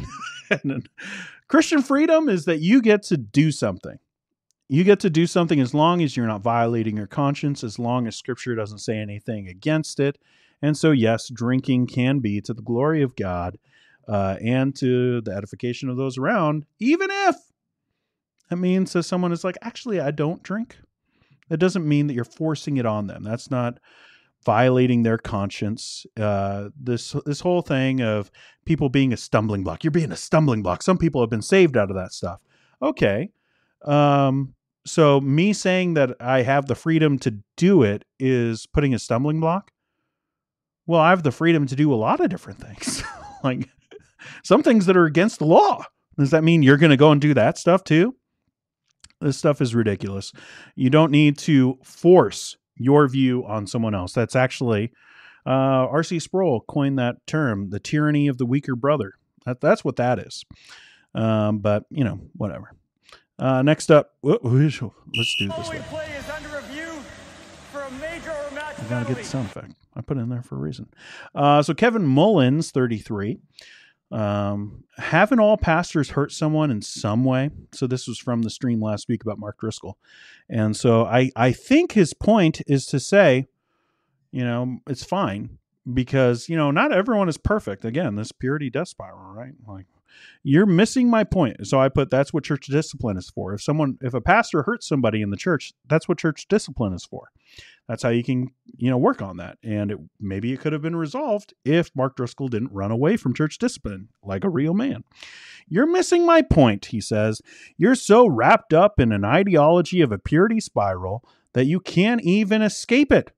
[SPEAKER 1] Christian freedom is that you get to do something. You get to do something as long as you're not violating your conscience, as long as Scripture doesn't say anything against it. And so, yes, drinking can be to the glory of God uh, and to the edification of those around, even if it means that someone is like, actually, I don't drink. That doesn't mean that you're forcing it on them. That's not violating their conscience. Uh, this this whole thing of people being a stumbling block. You're being a stumbling block. Some people have been saved out of that stuff. Okay. Um, so me saying that I have the freedom to do it is putting a stumbling block. Well, I have the freedom to do a lot of different things. Like some things that are against the law. Does that mean you're going to go and do that stuff too? This stuff is ridiculous. You don't need to force your view on someone else. That's actually, uh, R C Sproul coined that term, the tyranny of the weaker brother. That, that's what that is. Um, but you know, whatever. Uh, next up, let's do this.
[SPEAKER 7] Play is under review for a major or match
[SPEAKER 1] I gotta get the sound effect. I put it in there for a reason. Uh, so Kevin Mullins, thirty-three. Um, haven't all pastors hurt someone in some way? So this was from the stream last week about Mark Driscoll. And so I, I think his point is to say, you know, it's fine because, you know, not everyone is perfect. Again, this purity death spiral, right? Like, you're missing my point. So I put, that's what church discipline is for. If someone, if a pastor hurts somebody in the church, that's what church discipline is for. That's how you can, you know, work on that. And it, maybe it could have been resolved if Mark Driscoll didn't run away from church discipline like a real man. You're missing my point, he says. You're so wrapped up in an ideology of a purity spiral that you can't even escape it.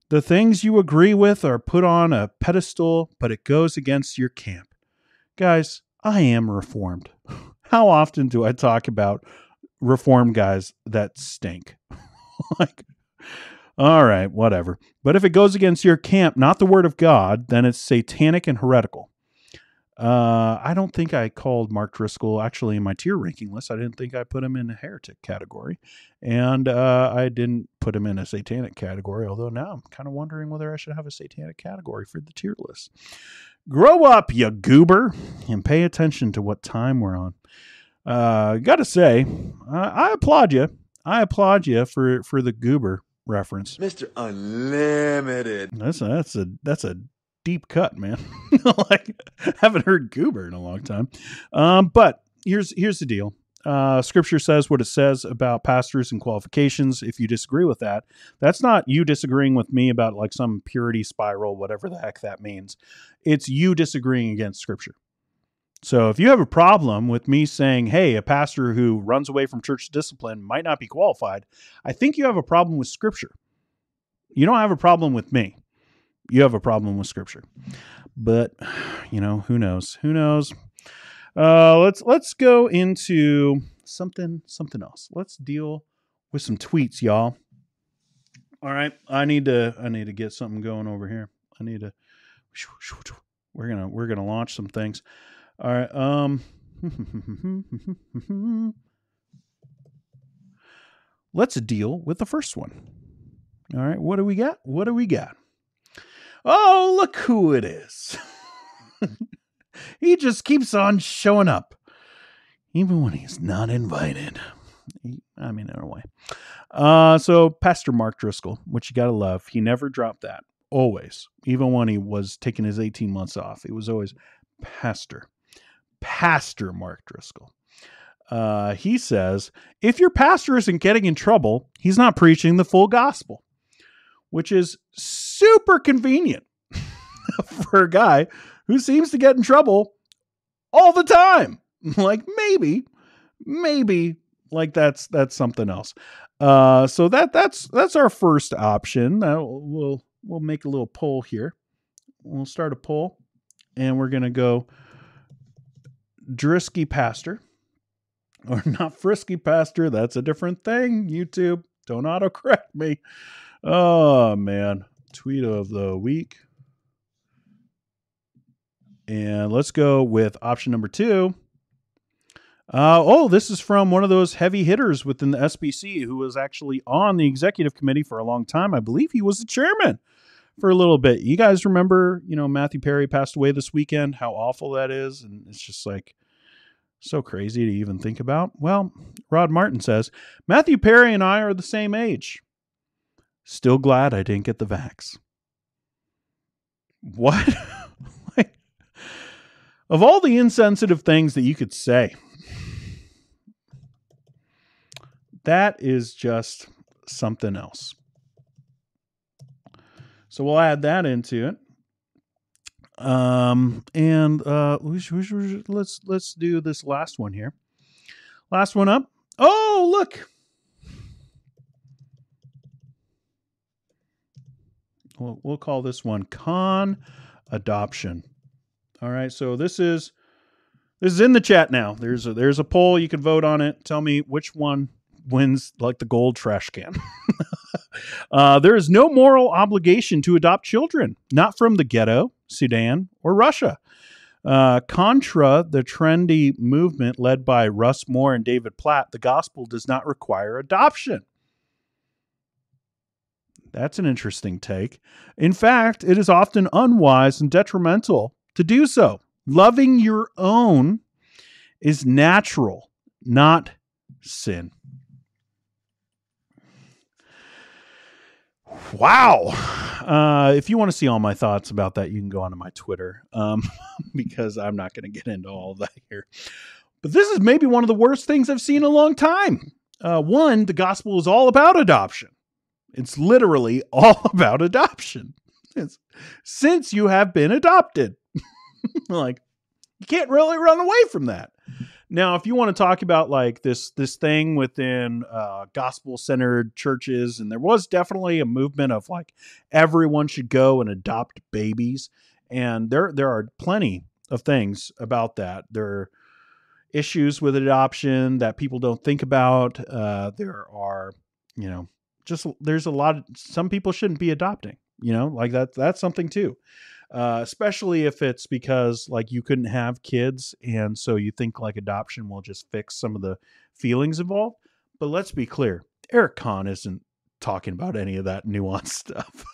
[SPEAKER 1] The things you agree with are put on a pedestal, but it goes against your camp. Guys, I am Reformed. How often do I talk about Reformed guys that stink? Like, all right, whatever. But if it goes against your camp, not the word of God, then it's satanic and heretical. Uh, I don't think I called Mark Driscoll actually in my tier ranking list. I didn't think I put him in a heretic category. And uh, I didn't put him in a satanic category, although now I'm kind of wondering whether I should have a satanic category for the tier list. Grow up, you goober, and pay attention to what time we're on. Uh, gotta say, uh, I applaud you. I applaud you for, for the goober reference.
[SPEAKER 8] Mister Unlimited.
[SPEAKER 1] That's a, that's a, that's a deep cut, man. Like, haven't heard goober in a long time. Um, but here's, here's the deal. Uh, scripture says what it says about pastors and qualifications. If you disagree with that, that's not you disagreeing with me about like some purity spiral, whatever the heck that means. It's you disagreeing against scripture. So if you have a problem with me saying, hey, a pastor who runs away from church discipline might not be qualified, I think you have a problem with scripture. You don't have a problem with me. You have a problem with scripture. But, you know, who knows? Who knows? Uh, let's let's go into something something else. Let's deal with some tweets, y'all. All right, I need to I need to get something going over here. I need to. We're gonna we're gonna launch some things. All right. Um. Let's deal with the first one. All right. What do we got? What do we got? Oh, look who it is. He just keeps on showing up, even when he's not invited. He, I mean, in a way. Uh, so Pastor Mark Driscoll, which you got to love. He never dropped that. Always. Even when he was taking his eighteen months off, it was always Pastor. Pastor Mark Driscoll. Uh, he says, if your pastor isn't getting in trouble, he's not preaching the full gospel, which is super convenient for a guy who seems to get in trouble all the time. Like maybe, maybe like that's, that's something else. Uh, so that, that's, that's our first option. Uh, we'll, we'll make a little poll here. We'll start a poll and we're going to go Drisky Pastor or not Frisky Pastor. That's a different thing. YouTube, don't autocorrect me. Oh man. Tweet of the week. And let's go with option number two. Uh, oh, this is from one of those heavy hitters within the S B C who was actually on the executive committee for a long time. I believe he was the chairman for a little bit. You guys remember, you know, Matthew Perry passed away this weekend, how awful that is. And it's just like so crazy to even think about. Well, Rod Martin says, Matthew Perry and I are the same age. Still glad I didn't get the vax. What? Of all the insensitive things that you could say, that is just something else. So we'll add that into it. Um, and uh, let's let's do this last one here. Last one up. Oh, look. We'll, we'll call this one Con Adoption. All right, so this is this is in the chat now. There's a, there's a poll. You can vote on it. Tell me which one wins, like the gold trash can. uh, there is no moral obligation to adopt children, not from the ghetto, Sudan, or Russia. Uh, contra the trendy movement led by Russ Moore and David Platt, the gospel does not require adoption. That's an interesting take. In fact, it is often unwise and detrimental to do so. Loving your own is natural, not sin. Wow. Uh, if you want to see all my thoughts about that, you can go onto my Twitter, um, because I'm not going to get into all of that here. But this is maybe one of the worst things I've seen in a long time. Uh, one, the gospel is all about adoption. It's literally all about adoption. It's, since you have been adopted. Like, you can't really run away from that. Now, if you want to talk about like this this thing within uh, gospel-centered churches, and there was definitely a movement of like everyone should go and adopt babies, and there there are plenty of things about that. There are issues with adoption that people don't think about. Uh, there are, you know, just there's a lot of, some people shouldn't be adopting, you know, like that that's something too. Uh, especially if it's because like you couldn't have kids, and so you think like adoption will just fix some of the feelings involved. But let's be clear, Eric Kahn isn't talking about any of that nuanced stuff.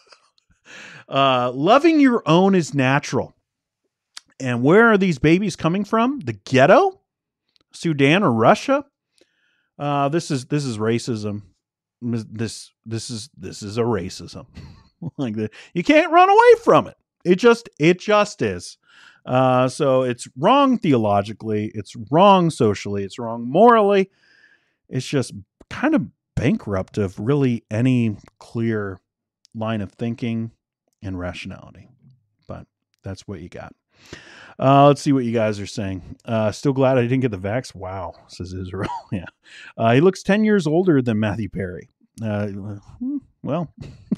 [SPEAKER 1] uh, loving your own is natural. And where are these babies coming from? The ghetto? Sudan or Russia? Uh, this is this is racism. This this is this is a racism. Like the, you can't run away from it. It just, it just is. Uh, so it's wrong theologically. It's wrong socially. It's wrong morally. It's just kind of bankrupt of really any clear line of thinking and rationality. But that's what you got. Uh, let's see what you guys are saying. Uh, still glad I didn't get the vax. Wow, says Israel. Yeah. Uh, he looks ten years older than Matthew Perry. Uh, well,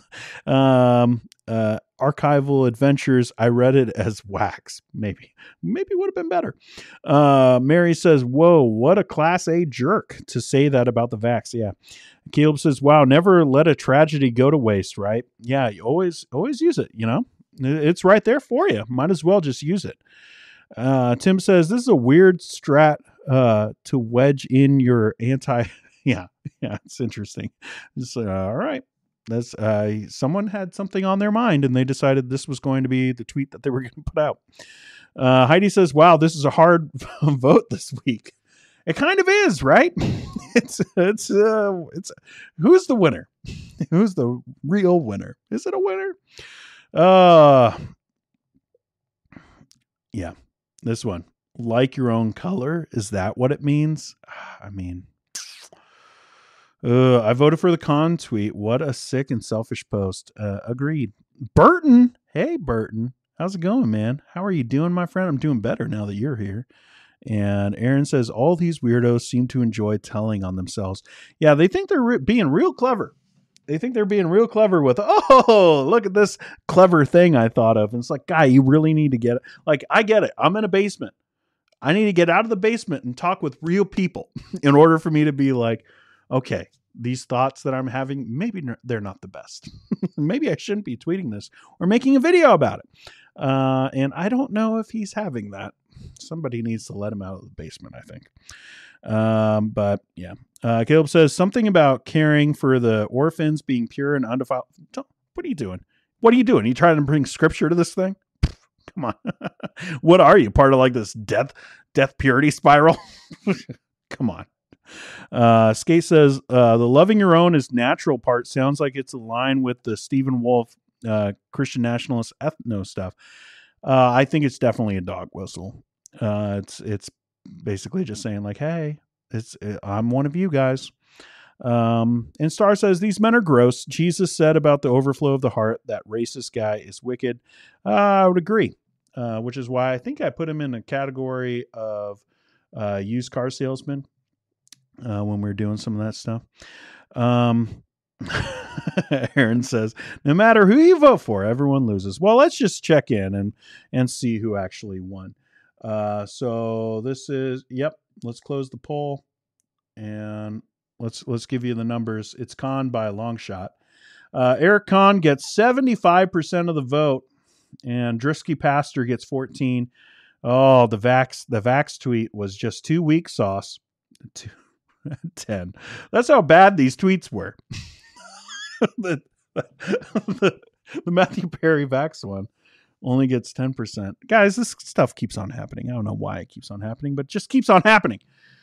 [SPEAKER 1] um, uh, archival adventures. I read it as wax. Maybe, maybe would have been better. Uh, Mary says, whoa, what a class A jerk to say that about the vax. Yeah. Caleb says, wow, never let a tragedy go to waste, right? Yeah. You always, always use it. You know, it's right there for you. Might as well just use it. Uh, Tim says, this is a weird strat, uh, to wedge in your anti, yeah. Yeah. It's interesting. Just, uh, all right. That's uh, someone had something on their mind and they decided this was going to be the tweet that they were going to put out. Uh, Heidi says, wow, this is a hard vote this week. It kind of is, right? it's, it's, uh, it's, who's the winner? Who's the real winner? Is it a winner? Uh, yeah, this one, like your own color. Is that what it means? I mean, Uh, I voted for the Kahn tweet. What a sick and selfish post. Uh, agreed. Burton. Hey, Burton. How's it going, man? How are you doing, my friend? I'm doing better now that you're here. And Aaron says, all these weirdos seem to enjoy telling on themselves. Yeah, they think they're re- being real clever. They think they're being real clever with, oh, look at this clever thing I thought of. And it's like, guy, you really need to get it. Like, I get it. I'm in a basement. I need to get out of the basement and talk with real people in order for me to be like, okay, these thoughts that I'm having, maybe they're not the best. Maybe I shouldn't be tweeting this or making a video about it. Uh, and I don't know if he's having that. Somebody needs to let him out of the basement, I think. Um, but yeah, uh, Caleb says something about caring for the orphans, being pure and undefiled. What are you doing? What are you doing? Are you trying to bring scripture to this thing? Come on. What are you? Part of like this death, death purity spiral? Come on. Uh, Skate says, uh, the loving your own is natural part sounds like it's aligned with the Stephen Wolf, uh, Christian nationalist ethno stuff. Uh, I think it's definitely a dog whistle. Uh, it's, it's basically just saying like, hey, it's, I'm one of you guys. Um, and Star says, these men are gross. Jesus said about the overflow of the heart, that racist guy is wicked. Uh, I would agree. Uh, which is why I think I put him in a category of, uh, used car salesman. Uh, when we were doing some of that stuff. Um, Aaron says, no matter who you vote for, everyone loses. Well, let's just check in and, and see who actually won. Uh, so this is, yep, let's close the poll and let's, let's give you the numbers. It's Kahn by a long shot. Uh, Eric Kahn gets seventy-five percent of the vote and Drisky Pastor gets fourteen. Oh, the Vax, the Vax tweet was just two weak sauce. Two, ten. That's how bad these tweets were. the, the, the Matthew Perry Vax one only gets ten percent. Guys, this stuff keeps on happening. I don't know why it keeps on happening, but it just keeps on happening.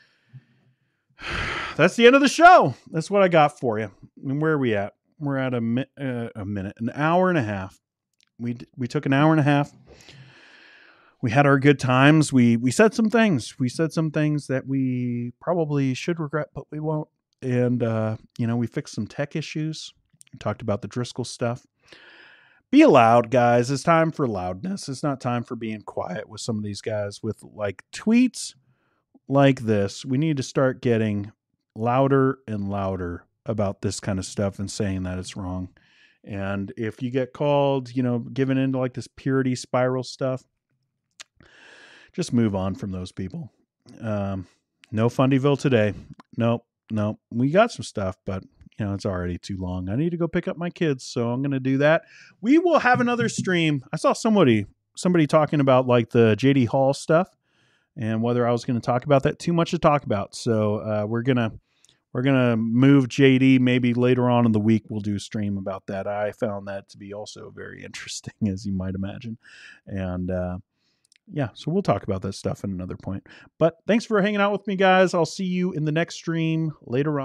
[SPEAKER 1] That's the end of the show. That's what I got for you. And where are we at? We're at a, mi- uh, a minute, an hour and a half. We we took an hour and a half. We had our good times. We we said some things. We said some things that we probably should regret, but we won't. And, uh, you know, we fixed some tech issues. We talked about the Driscoll stuff. Be loud, guys. It's time for loudness. It's not time for being quiet with some of these guys with like tweets like this, we need to start getting louder and louder about this kind of stuff and saying that it's wrong. And if you get called, you know, given into like this purity spiral stuff, just move on from those people. Um, no Fundyville today. Nope. Nope. We got some stuff, but you know, it's already too long. I need to go pick up my kids, so I'm going to do that. We will have another stream. I saw somebody, somebody talking about like the J D Hall stuff and whether I was going to talk about that. Too much to talk about. So, uh, we're going to, we're going to move J D. Maybe later on in the week, we'll do a stream about that. I found that to be also very interesting, as you might imagine. And, uh, yeah, so we'll talk about that stuff at another point. But thanks for hanging out with me, guys. I'll see you in the next stream later on.